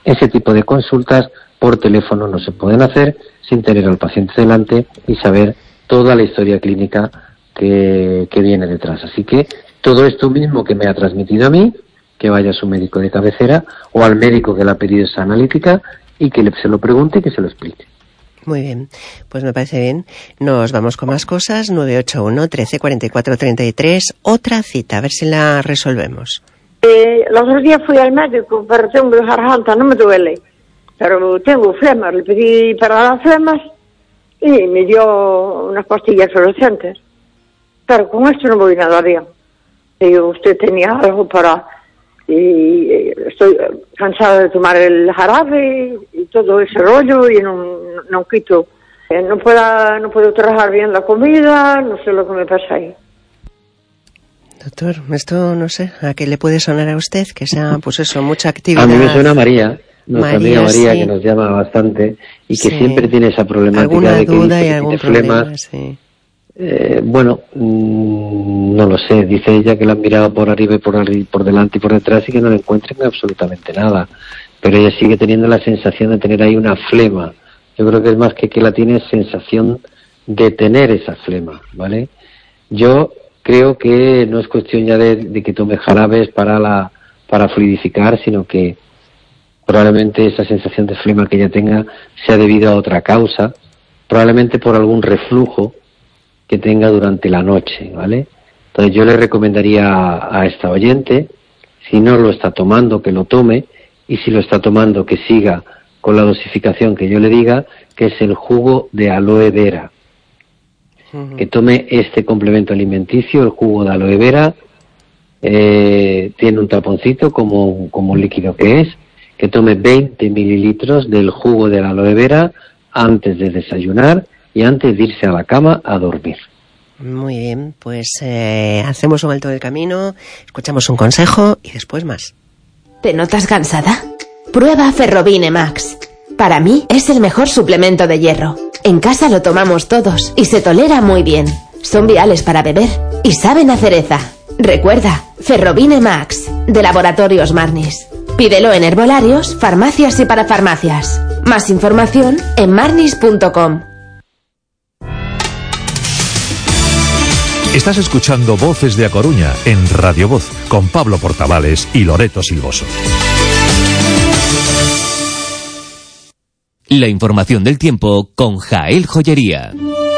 ese tipo de consultas por teléfono no se pueden hacer sin tener al paciente delante y saber toda la historia clínica que, que viene detrás. Así que todo esto mismo que me ha transmitido a mí, que vaya a su médico de cabecera o al médico que le ha pedido esa analítica y que le, se lo pregunte y que se lo explique. Muy bien, pues me parece bien. Nos vamos con más cosas. nueve ocho uno, trece, cuarenta y cuatro, treinta y tres. Otra cita, a ver si la resolvemos. Eh, los otros días fui al médico, pero tengo garganta, no me duele. Pero tengo flemas, le pedí para las flemas y me dio unas pastillas fluorescentes. Pero con esto no voy nada bien. Digo, usted tenía algo para... Y estoy cansada de tomar el jarabe y todo ese rollo y no, no quito. No puedo, no puedo trabajar bien la comida, no sé lo que me pasa ahí. Doctor, esto no sé, ¿a qué le puede sonar a usted? Que sea, pues eso, mucha actividad. A mí me suena María, nuestra María, amiga María, sí. que nos llama bastante y que Sí. siempre tiene esa problemática Alguna de que duda dice y que algún tiene problema, flemas. sí. Eh, bueno, mmm, no lo sé, dice ella que la han mirado por arriba y por, arri- por delante y por detrás y que no le encuentran absolutamente nada, pero ella sigue teniendo la sensación de tener ahí una flema. Yo creo que es más que que la tiene sensación de tener esa flema, ¿vale? Yo creo que no es cuestión ya de, de que tome jarabes para la para fluidificar, sino que probablemente esa sensación de flema que ella tenga sea debido a otra causa, probablemente por algún reflujo que tenga durante la noche, ¿vale? Entonces yo le recomendaría a, a esta oyente, si no lo está tomando, que lo tome, y si lo está tomando, que siga con la dosificación que yo le diga, que es el jugo de aloe vera. Uh-huh. Que tome este complemento alimenticio, el jugo de aloe vera, eh, tiene un taponcito como, como un líquido que es, que tome veinte mililitros del jugo de la aloe vera antes de desayunar y antes de irse a la cama a dormir. Muy bien, pues eh, hacemos un alto del camino, escuchamos un consejo y después más. ¿Te notas cansada? Prueba Ferrovine Max. Para mí es el mejor suplemento de hierro. En casa lo tomamos todos y se tolera muy bien. Son viales para beber y saben a cereza. Recuerda, Ferrovine Max, de Laboratorios Marnis. Pídelo en herbolarios, farmacias y parafarmacias. Más información en marnis punto com. Estás escuchando Voces de A Coruña en Radio Voz con Pablo Portavales y Loreto Silvoso. La información del tiempo con Jael Joyería.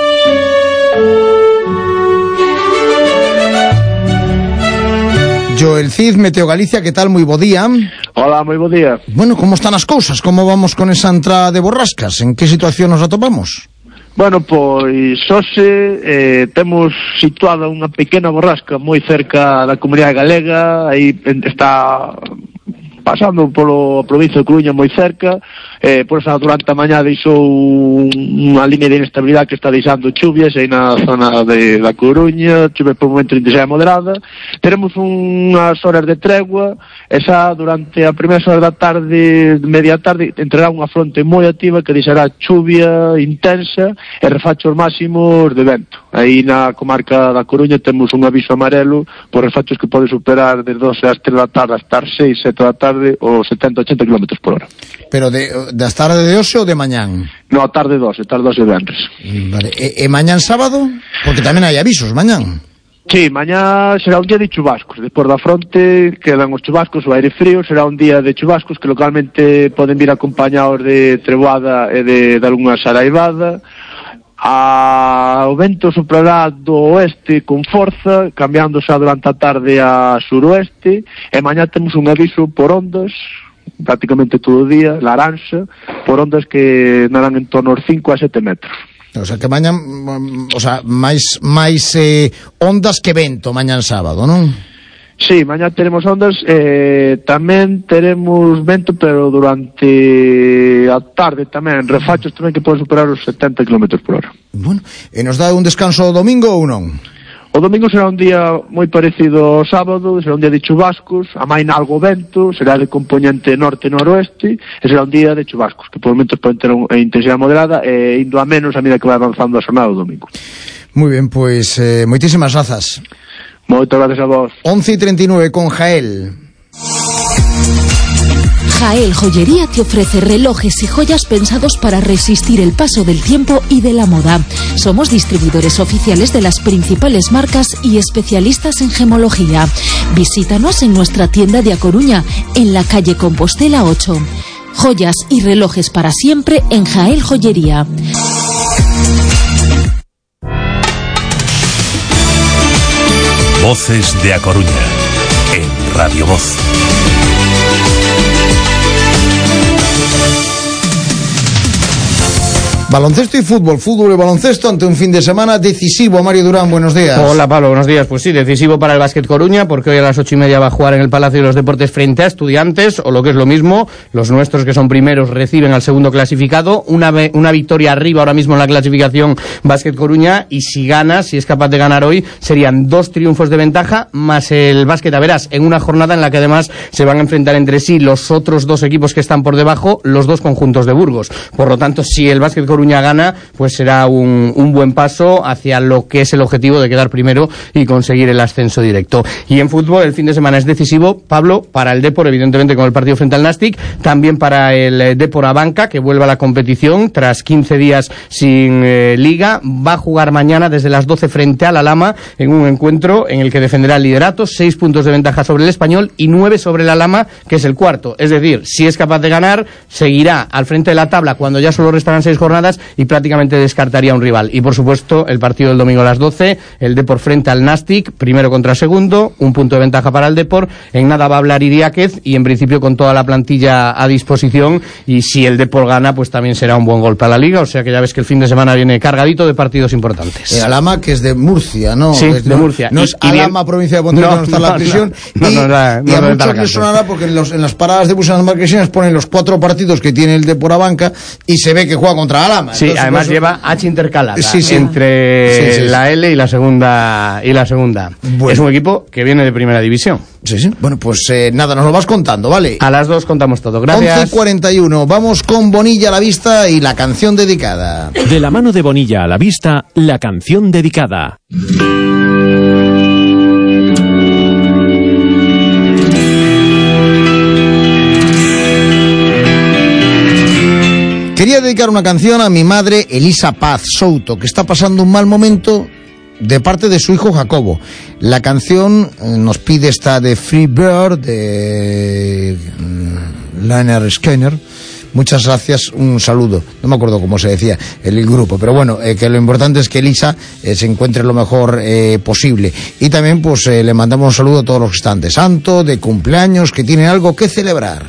Joel Cid, Meteo Galicia, ¿qué tal? Moi bo día. Hola, moi bo día. Bueno, como están as cousas? Como vamos con esa entrada de borrascas? En que situación nos atopamos? Bueno, pois hoxe eh, temos situada unha pequena borrasca moi cerca da comunidade galega, aí está pasando polo provincia de Coruña moi cerca, eh, por esa durante a mañá deixou unha línea de inestabilidade que está deixando chuvias aí na zona de, da Coruña, chuvias por momento intensidade moderada. Teremos unhas horas de tregua, esa durante a primeira hora da tarde, media tarde, entrará unha fronte moi activa que deixará chuvia intensa e refachos máximos de vento. Aí na comarca da Coruña temos un aviso amarelo por refachos que pode superar desde doce ás tres da tarde hasta as seis, sete da tarde ou setenta a ochenta kilómetros por hora. Pero de, das tarde de hoxe ou de mañán? No, tarde doce, tarde doce de venres. Vale, e, e mañán sábado? Porque tamén hai avisos mañán. Sí, mañá será un día de chubascos. Despois da fronte quedan os chubascos, o aire frío, será un día de chubascos que localmente poden vir acompañados de treboada e de, de algunha saraivada. A, o vento soprará do oeste con forza, cambiando xa durante a tarde a suroeste, e mañá temos un aviso por ondas, prácticamente todo o día, laranxa, por ondas que narán en torno aos cinco a sete metros. O sea, que mañan, o sea, máis máis eh, ondas que vento mañán sábado, non? Sí, mañá teremos ondas, eh, tamén teremos vento, pero durante a tarde tamén, refachos tamén que poden superar os setenta kilómetros por hora. Bueno, e nos dá un descanso o domingo ou non? O domingo será un día moi parecido ao sábado, será un día de chubascos, amaina algo vento, será de componente norte-noroeste, e será un día de chubascos, que por momentos poden ter unha intensidade moderada, e indo a menos a medida que vai avanzando a xornada do domingo. Moi ben, pois, eh, moitísimas grazas. Moitas gracias a vos. once e treinta e nove con Jael. Jael Joyería te ofrece relojes y joyas pensados para resistir el paso del tiempo y de la moda. Somos distribuidores oficiales de las principales marcas y especialistas en gemología. Visítanos en nuestra tienda de A Coruña, en la calle Compostela ocho. Joyas y relojes para siempre en Jael Joyería. Voces de A Coruña, en Radio Voz. Baloncesto y fútbol, fútbol y baloncesto ante un fin de semana decisivo. Mario Durán, buenos días. Hola Pablo, buenos días. Pues sí, decisivo para el Básquet Coruña, porque hoy a las ocho y media va a jugar en el Palacio de los Deportes frente a Estudiantes, o lo que es lo mismo, los nuestros que son primeros reciben al segundo clasificado. Una, una victoria arriba ahora mismo en la clasificación Básquet Coruña, y si gana, si es capaz de ganar hoy, serían dos triunfos de ventaja, más el Básquet Averás, en una jornada en la que además se van a enfrentar entre sí los otros dos equipos que están por debajo, los dos conjuntos de Burgos. Por lo tanto, si el Básquet Coruña gana, pues será un, un buen paso hacia lo que es el objetivo de quedar primero y conseguir el ascenso directo. Y en fútbol el fin de semana es decisivo, Pablo, para el Depor, evidentemente con el partido frente al Nastic, también para el Depor Abanca, que vuelve a la competición tras quince días sin eh, liga. Va a jugar mañana desde las doce frente a la Lama en un encuentro en el que defenderá el liderato, seis puntos de ventaja sobre el Español y nueve sobre la Lama, que es el cuarto. Es decir, si es capaz de ganar, seguirá al frente de la tabla cuando ya solo restarán seis jornadas y prácticamente descartaría a un rival. Y por supuesto, el partido del domingo a las doce, el Depor frente al Nastic, primero contra segundo, un punto de ventaja para el Depor. En nada va a hablar Idiáquez y en principio con toda la plantilla a disposición, y si el Depor gana, pues también será un buen golpe a la Liga. O sea que ya ves que el fin de semana viene cargadito de partidos importantes. El Alhama, que es de Murcia, ¿no? Sí, es, de Murcia. No y, es Alhama, provincia de Pontevedra, no, no está en la prisión. No, y, no, no, no, y a no, muchos les sonará porque en, los, en las paradas de buses en las marquesinas ponen los cuatro partidos que tiene el Depor Abanca y se ve que juega contra Alhama. Sí, entonces, además eso... lleva H intercalada sí, sí. entre sí, sí, sí. la L y la segunda y la segunda. Bueno. Es un equipo que viene de primera división. Sí, sí. Bueno, pues eh, nada, nos lo vas contando, ¿vale? A las dos contamos todo. Gracias. once cuarenta y uno. Vamos con Bonilla a la vista y la canción dedicada. De la mano de Bonilla a la vista, la canción dedicada. Quería dedicar una canción a mi madre Elisa Paz Souto, que está pasando un mal momento de parte de su hijo Jacobo. La canción eh, nos pide esta de Free Bird, de mm, Liner Skinner. Muchas gracias, un saludo. No me acuerdo cómo se decía el grupo, pero bueno, eh, que lo importante es que Elisa eh, se encuentre lo mejor eh, posible. Y también pues eh, le mandamos un saludo a todos los que están de santo, de cumpleaños, que tienen algo que celebrar.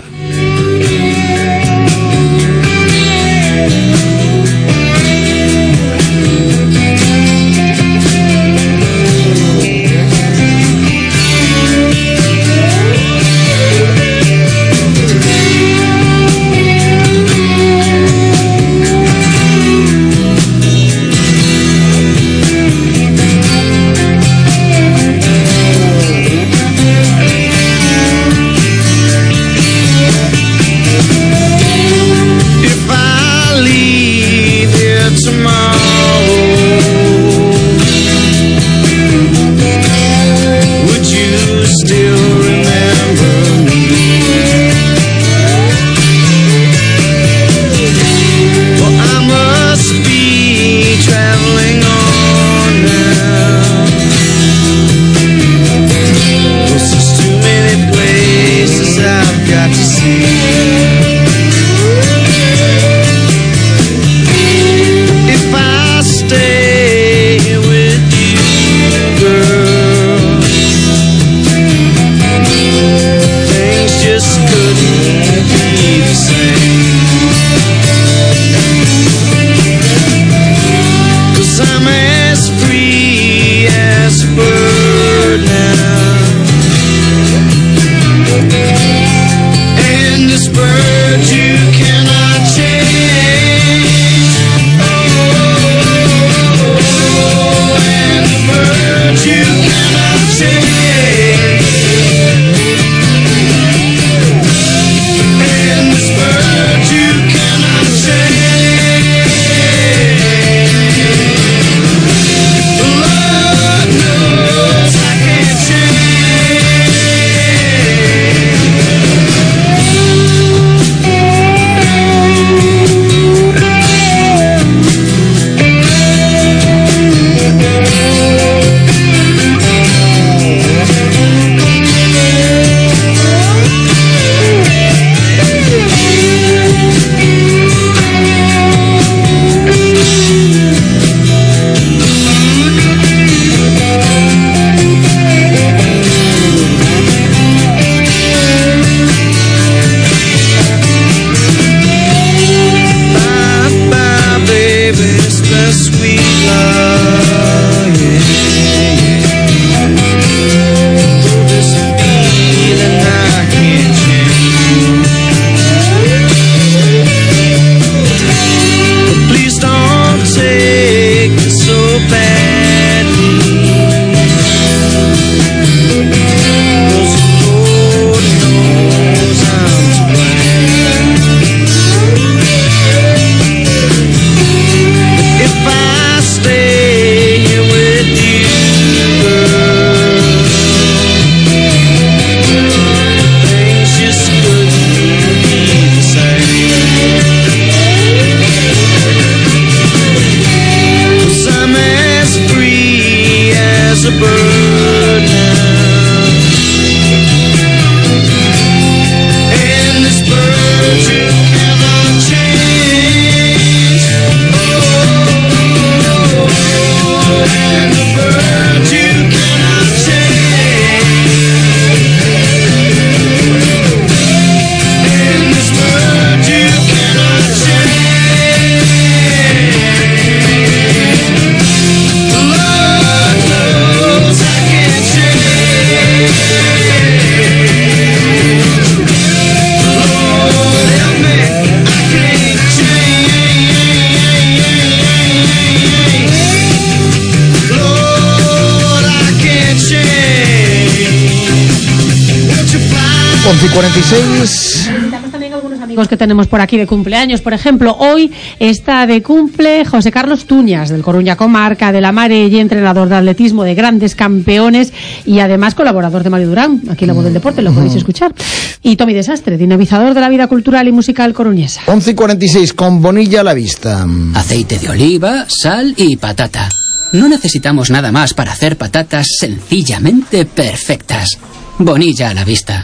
once y cuarenta y seis. También algunos amigos que tenemos por aquí de cumpleaños. Por ejemplo, hoy está de cumple José Carlos Tuñas, del Coruña Comarca, de la Mare y entrenador de atletismo de grandes campeones y además colaborador de Mario Durán, aquí en La Voz del Deporte, lo podéis escuchar. Y Tomi Desastre, dinamizador de la vida cultural y musical coruñesa. once y cuarenta y seis, con Bonilla a la vista. Aceite de oliva, sal y patata. No necesitamos nada más para hacer patatas sencillamente perfectas. Bonilla a la vista.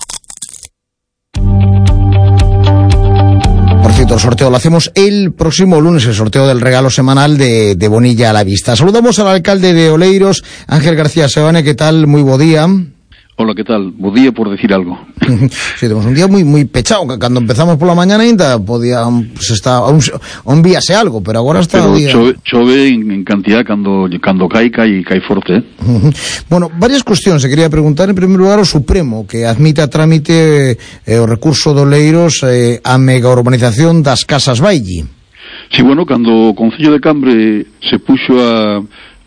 Por cierto, el sorteo lo hacemos el próximo lunes, el sorteo del regalo semanal de, de Bonilla a la vista. Saludamos al alcalde de Oleiros, Ángel García Sebane. ¿Qué tal? Muy bo día. Hola, ¿qué tal? Bo día por decir algo. Sí, tenemos un día muy muy pechado, que cuando empezamos por la mañana ainda podía, pues está, aún, aún víase algo, pero agora está pero o día... chove, chove en, en cantidad cando, cando cae, cae, cae forte, eh? Bueno, varias cuestións se quería preguntar. En primer lugar, o Supremo, que admite a trámite eh, o recurso de Oleiros eh, a mega urbanización das Casas Bailli. Sí, bueno, cando o Concello de Cambre se puxo a...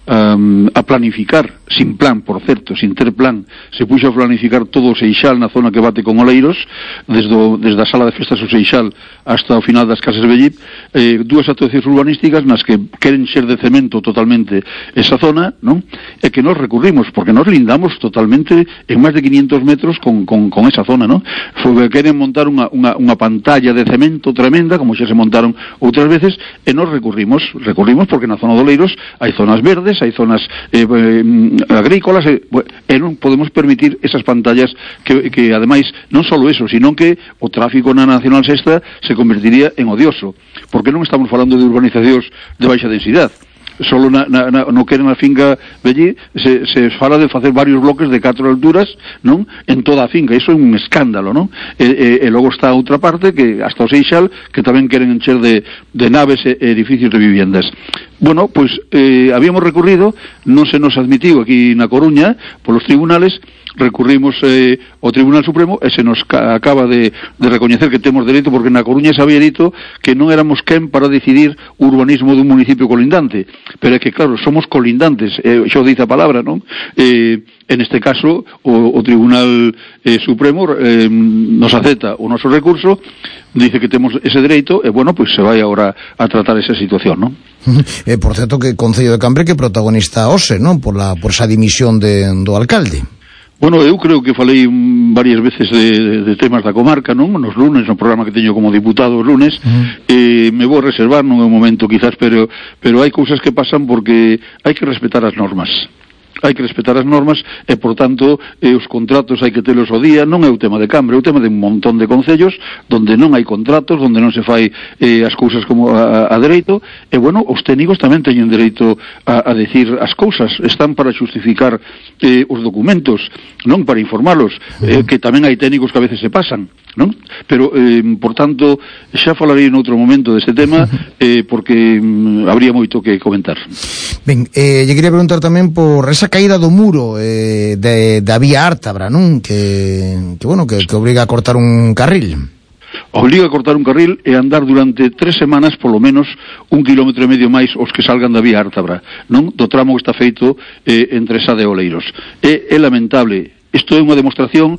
Um, a planificar, sin plan, por certo, sin ter plan, se puxo a planificar todo o Seixal na zona que bate con Oleiros, desde, o, desde a sala de festas do Seixal hasta o final das Casas Bellip, eh, dúas actuacións urbanísticas nas que queren ser de cemento totalmente esa zona, non? E que nos recurrimos, porque nos lindamos totalmente en máis de quinientos metros con, con, con esa zona, non? Foi, queren montar unha, unha, unha pantalla de cemento tremenda, como xa se montaron outras veces, e nos recurrimos, recurrimos porque na zona de Oleiros hai zonas verdes, hai zonas eh, eh, agrícolas e, e non podemos permitir esas pantallas que, que ademais non só eso, sino que o tráfico na Nacional Sexta se convertiría en odioso, porque non estamos falando de urbanizacións de baixa densidade. Solo na, na, na, no que na finca Bellí se, se fala de facer varios bloques de catro alturas, non? En toda a finca, iso é un escándalo, non? E, e, e logo está outra parte que hasta o Seixal, que tamén queren encher de, de naves e edificios de viviendas. Bueno, pois eh, habíamos recurrido, non se nos admitiu aquí na Coruña polos tribunales, recurrimos eh, ao Tribunal Supremo e se nos ca acaba de, de recoñecer que temos dereito, porque na Coruña se había dito que non éramos quen para decidir o urbanismo dun municipio colindante, pero é que claro, somos colindantes, eh, xo dice a palabra, non? Eh, en este caso o, o Tribunal eh, Supremo eh, nos acepta o noso recurso, dice que temos ese dereito e bueno, pois se vai agora a tratar esa situación, non? Eh, por certo que Concello de Cambre que protagonista hoxe, non? Por, la, por esa dimisión de, do alcalde. Bueno, eu creo que falei varias veces de, de temas da comarca, non? Nos lunes, no programa que teño como diputado os lunes, uh-huh. eh, me vou reservar, non é un momento quizás, pero, pero hai cousas que pasan porque hai que respetar as normas. Hai que respetar as normas e, por tanto, eh, os contratos hai que telos ao día. Non é o tema de Cambre, é o tema de un montón de concellos donde non hai contratos, donde non se fai eh, as cousas como a, a dereito, e, bueno, os técnicos tamén teñen dereito a, a decir as cousas, están para justificar eh, os documentos, non para informarlos, eh, que tamén hai técnicos que a veces se pasan, non? Pero, eh, por tanto, xa falarei en outro momento deste tema, eh, porque mm, habría moito que comentar. Ben, eh, lle quería preguntar tamén por esa caída do muro eh, de, da vía Ártabra, non? Que, que bueno, que, que obriga a cortar un carril. Obliga a cortar un carril e andar durante tres semanas, polo menos, un kilómetro e medio máis os que salgan da vía Ártabra, non? Do tramo que está feito eh, entre Sade e Oleiros. É, é lamentable. Isto é unha demostración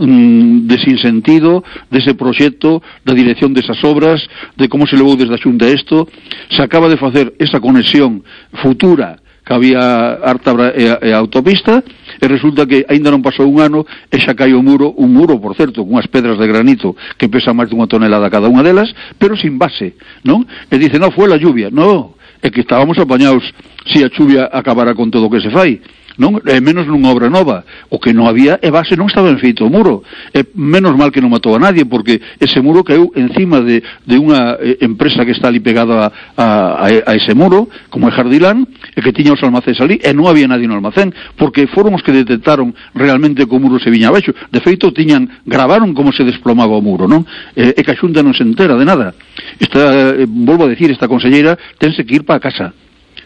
mm, de sinsentido dese proxecto, da dirección desas obras, de como se levou desde a Xunta isto. Se acaba de facer esa conexión futura que había Ártabra e a, e a autopista, e resulta que aínda non pasou un ano e xa cai o muro, un muro, por certo, con unhas pedras de granito que pesan máis dunha tonelada cada unha delas, pero sin base, non? E dice, non, foi a lluvia. Non, é que estábamos apañados se a chuvia acabara con todo o que se fai, non? E menos nunha obra nova. O que non había é base, non estaba ben feito o muro. E menos mal que non matou a nadie, porque ese muro caeu encima de, de unha eh, empresa que está ali pegada a, a, a ese muro, como é Jardilán, e que tiña os almacéns ali, e non había nadie no almacén, porque foron os que detectaron realmente que o muro se viña abaixo. De feito, tiñan, gravaron como se desplomaba o muro, non? E, e que a Xunta non se entera de nada. Esta, eh, volvo a decir, esta conselleira tense que ir para a casa.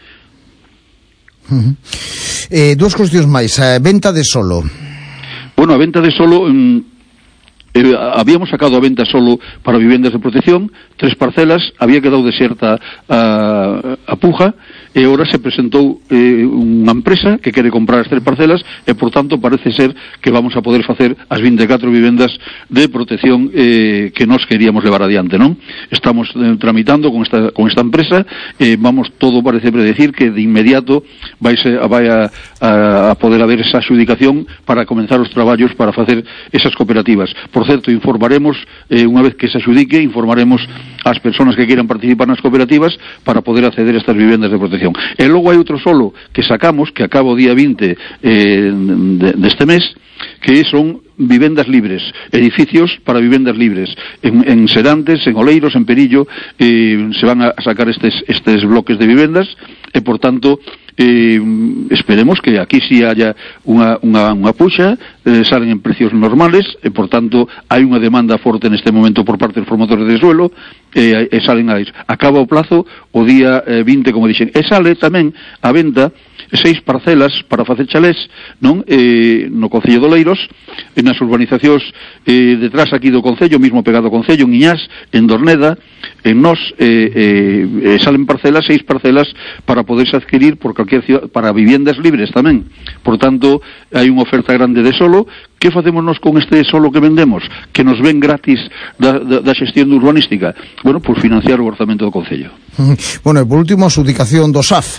Uh-huh. Eh, dúas cuestións máis. A venta de solo. Bueno, a venta de solo mm, eh, habíamos sacado a venta solo para vivendas de protección, tres parcelas, había quedado deserta a, a puja, e agora se presentou eh, unha empresa que quere comprar as tres parcelas e, por tanto, parece ser que vamos a poder facer as vinte e catro vivendas de protección eh, que nos queríamos levar adiante, non? Estamos eh, tramitando con esta, con esta empresa, eh, vamos, todo parece predecir que de inmediato vai, se, vai a, a, a poder haber esa adjudicación para comenzar os traballos para facer esas cooperativas. Por certo, informaremos, eh, unha vez que se adjudique, informaremos ás persoas que queiran participar nas cooperativas para poder acceder a estas vivendas de protección. E logo hai outro solo que sacamos, que acaba o día vinte eh, de, deste mes, que son vivendas libres, edificios para vivendas libres, en, en Serantes, en Oleiros, en Perillo, eh, se van a sacar estes, estes bloques de vivendas, e por tanto eh, esperemos que aquí sí haya unha, unha, unha puxa, eh, salen en precios normales, e por tanto hai unha demanda forte neste momento por parte dos promotores de suelo, e, e salen a, acaba o plazo o día eh, vinte, como dixen, e sale tamén a venta seis parcelas para facer chalés, non? Eh, no Concello de Oleiros, nas urbanizacións eh, detrás aquí do Concello, mismo pegado ao Concello, en Iñás, en Dorneda, en Nos, eh, eh, salen parcelas, seis parcelas para poderse adquirir por cualquier ciudad, para viviendas libres tamén. Por tanto, hai unha oferta grande de solo. Que facemos nos con este solo que vendemos? Que nos ven gratis da, da, da xestión urbanística? Bueno, pues financiar o orzamento do Concello. Bueno, e por último, a adjudicación do S A F.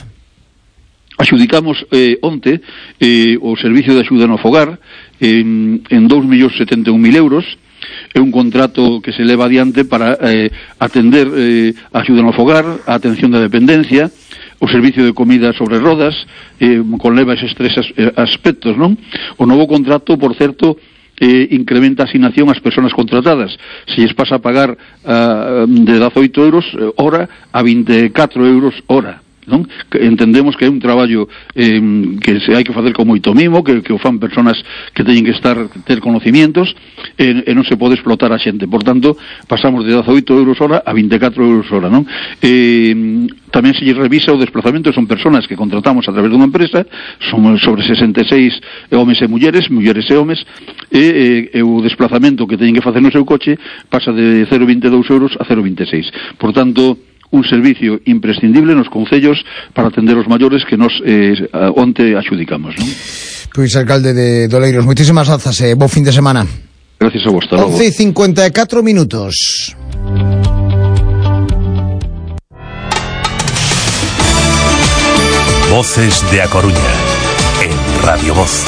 Axudicamos eh, onte eh, o Servicio de Axuda no Fogar en, en dous millóns setenta e un mil euros. É un contrato que se leva adiante para eh, atender eh, a axuda no fogar, a atención da dependencia, o servicio de comida sobre rodas, eh, conleva eses tres as, eh, aspectos, non? O novo contrato, por certo, eh, incrementa a asignación ás persoas contratadas. Se lles pasa a pagar uh, de dezaoito euros hora a vinte e catro euros hora. Non? Entendemos que é un traballo eh, que se hai que facer con moito mimo, que, que o fan persoas que teñen que estar ter conocimientos, e, e non se pode explotar a xente. Por tanto, pasamos de dezaoito euros hora a vinte e catro euros hora, non? Eh, tamén se lle revisa o desplazamento, son persoas que contratamos a través dunha empresa, son sobre sesenta e seis homes e mulleres, mulleres e homes, e, e, e o desplazamento que teñen que facer no seu coche pasa de cero vinte e dous euros a cero vinte e seis. Por tanto, un servicio imprescindible nos concellos para atender os maiores que nos eh, onte axudicamos, non? Pois, alcalde de Oleiros, moitísimas grazas e eh, bo fin de semana. Gracias a vos, hasta logo. once e cincuenta e catro minutos. Voces de A Coruña en Radio Voz.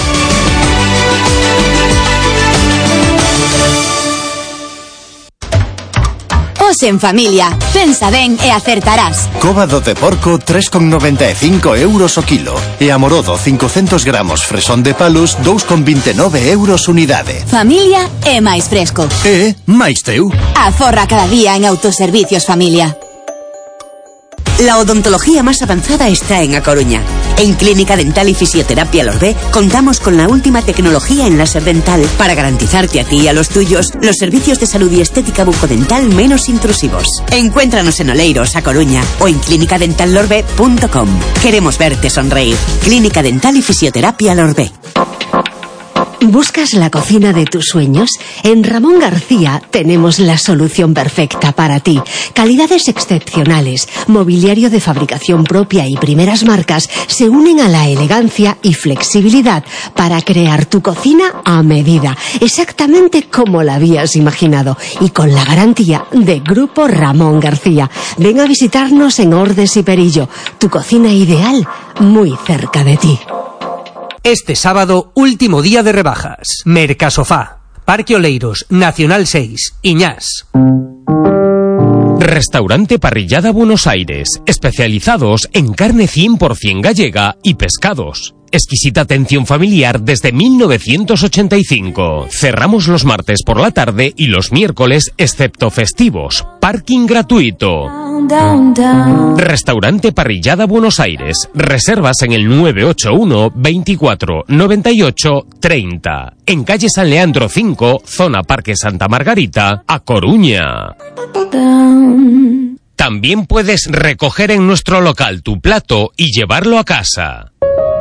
Os en familia, pensa ben e acertarás. Cóbado de porco tres con noventa e cinco euros o kilo e amorodo cincocentos gramos fresón de palos dous con vinte e nove euros unidade. Familia é máis fresco. E máis teu. Aforra cada día en Autoservicios Familia. La odontología más avanzada está en A Coruña. En Clínica Dental y Fisioterapia Lorbé contamos con la última tecnología en láser dental para garantizarte a ti y a los tuyos los servicios de salud y estética bucodental menos intrusivos. Encuéntranos en Oleiros, A Coruña o en clínica dental lorbe punto com. Queremos verte sonreír. Clínica Dental y Fisioterapia Lorbé. ¿Buscas la cocina de tus sueños? En Ramón García tenemos la solución perfecta para ti. Calidades excepcionales, mobiliario de fabricación propia y primeras marcas se unen a la elegancia y flexibilidad para crear tu cocina a medida, exactamente como la habías imaginado y con la garantía de Grupo Ramón García. Ven a visitarnos en Ordes y Perillo, tu cocina ideal muy cerca de ti. Este sábado, último día de rebajas. Mercasofá, Parque Oleiros, Nacional seis, Iñás. Restaurante Parrillada Buenos Aires, especializados en carne cien por ciento gallega y pescados. Exquisita atención familiar desde mil novecientos ochenta y cinco. Cerramos los martes por la tarde y los miércoles, excepto festivos. Parking gratuito. Down, down. Restaurante Parrillada Buenos Aires. Reservas en el nueve ocho uno, veinticuatro, noventa y ocho, treinta. En calle San Leandro cinco, zona Parque Santa Margarita, A Coruña. Down. También puedes recoger en nuestro local tu plato y llevarlo a casa.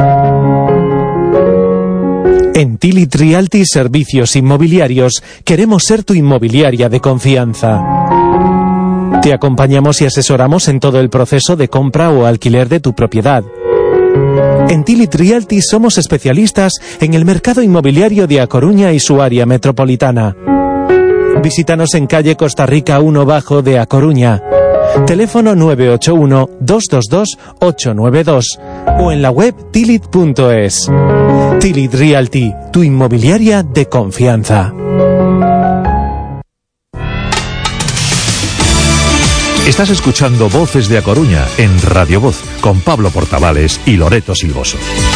En Tilit Realty Servicios Inmobiliarios queremos ser tu inmobiliaria de confianza. Te acompañamos y asesoramos en todo el proceso de compra o alquiler de tu propiedad. En Tilit Realty somos especialistas en el mercado inmobiliario de A Coruña y su área metropolitana. Visítanos en calle Costa Rica uno Bajo de A Coruña. Teléfono nueve ocho uno, dos dos dos, ocho nueve dos o en la web tilit punto es. Tilit Realty, tu inmobiliaria de confianza. Estás escuchando Voces de A Coruña en Radio Voz con Pablo Portavales y Loreto Silvoso.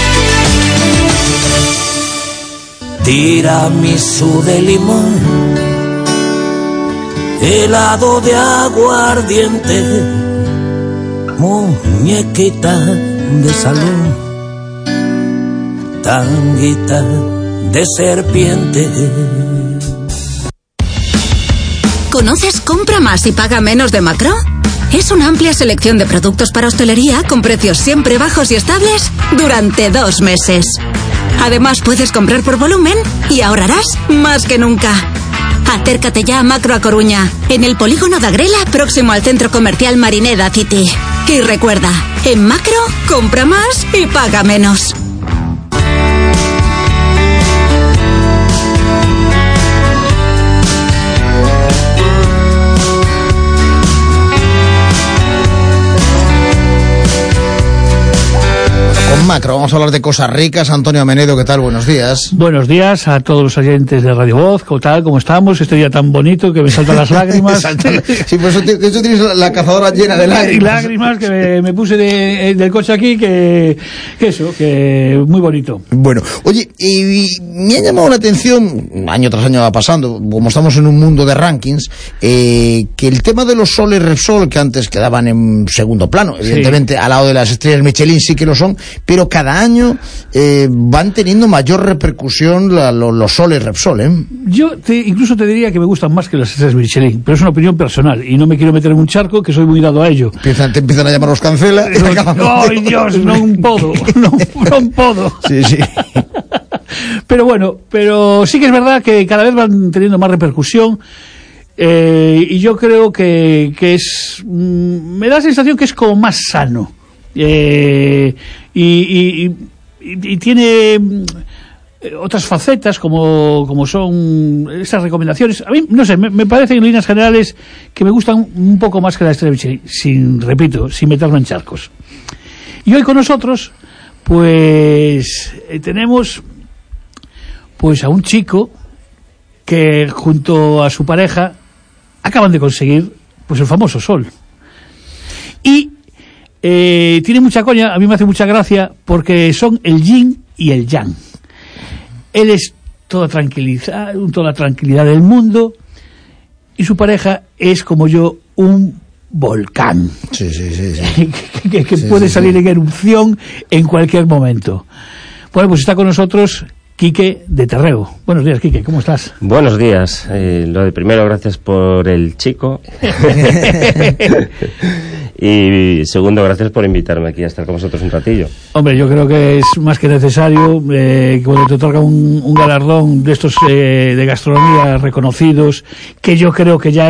Tiramisú de limón, helado de aguardiente, muñequita de salón, tanguita de serpiente. ¿Conoces Compra Más y Paga Menos de Macro? Es una amplia selección de productos para hostelería con precios siempre bajos y estables durante dos meses. Además, puedes comprar por volumen y ahorrarás más que nunca. Acércate ya a Macro A Coruña, en el polígono de Agrela, próximo al centro comercial Marineda City. Y recuerda, en Macro, compra más y paga menos. Macro, vamos a hablar de cosas ricas. Antonio Amenedo, ¿qué tal? Buenos días. Buenos días a todos los oyentes de Radio Voz. ¿Cómo tal? ¿Cómo estamos? Este día tan bonito que me saltan las lágrimas. Saltan. Sí, por eso, de hecho tienes la, la cazadora llena de lágrimas. Y lágrimas que me, me puse de, del coche aquí, que, que eso, que muy bonito. Bueno, oye, y, y me ha llamado la atención, año tras año va pasando, como estamos en un mundo de rankings, eh, que el tema de los Sol y Repsol, que antes quedaban en segundo plano, evidentemente sí, al lado de las estrellas Michelin sí que lo son, pero cada año eh, van teniendo mayor repercusión la, lo, los Sol y Repsol, ¿eh? Yo te, incluso te diría que me gustan más que las estrellas Michelin, pero es una opinión personal y no me quiero meter en un charco, que soy muy dado a ello. Empiezan, te empiezan a llamar los cancela. ¡Ay, Dios! No un podo, no, no un podo. Sí, sí. Pero bueno, pero sí que es verdad que cada vez van teniendo más repercusión. Eh, y yo creo que, que es, mm, me da la sensación que es como más sano, eh, y, y, y, y tiene mm, otras facetas como, como son esas recomendaciones. A mí, no sé, me, me parece en líneas generales que me gustan un poco más que la estrella Michelin, sin, repito, sin meterme en charcos. Y hoy con nosotros, pues, eh, tenemos pues a un chico que junto a su pareja acaban de conseguir pues el famoso Sol. Y eh, tiene mucha coña, a mí me hace mucha gracia, porque son el yin y el yang. Él es toda tranquilidad, toda la tranquilidad del mundo, y su pareja es, como yo, un volcán. Sí, sí, sí, sí. que, que, que sí, puede sí, salir sí. en erupción en cualquier momento. Bueno, pues está con nosotros Quique de Terreo. Buenos días, Quique, ¿cómo estás? Buenos días. Eh, lo de primero, gracias por el chico. Y segundo, gracias por invitarme aquí a estar con vosotros un ratillo. Hombre, yo creo que es más que necesario eh, que cuando te otorga un, un galardón de estos eh, de gastronomía reconocidos, que yo creo que ya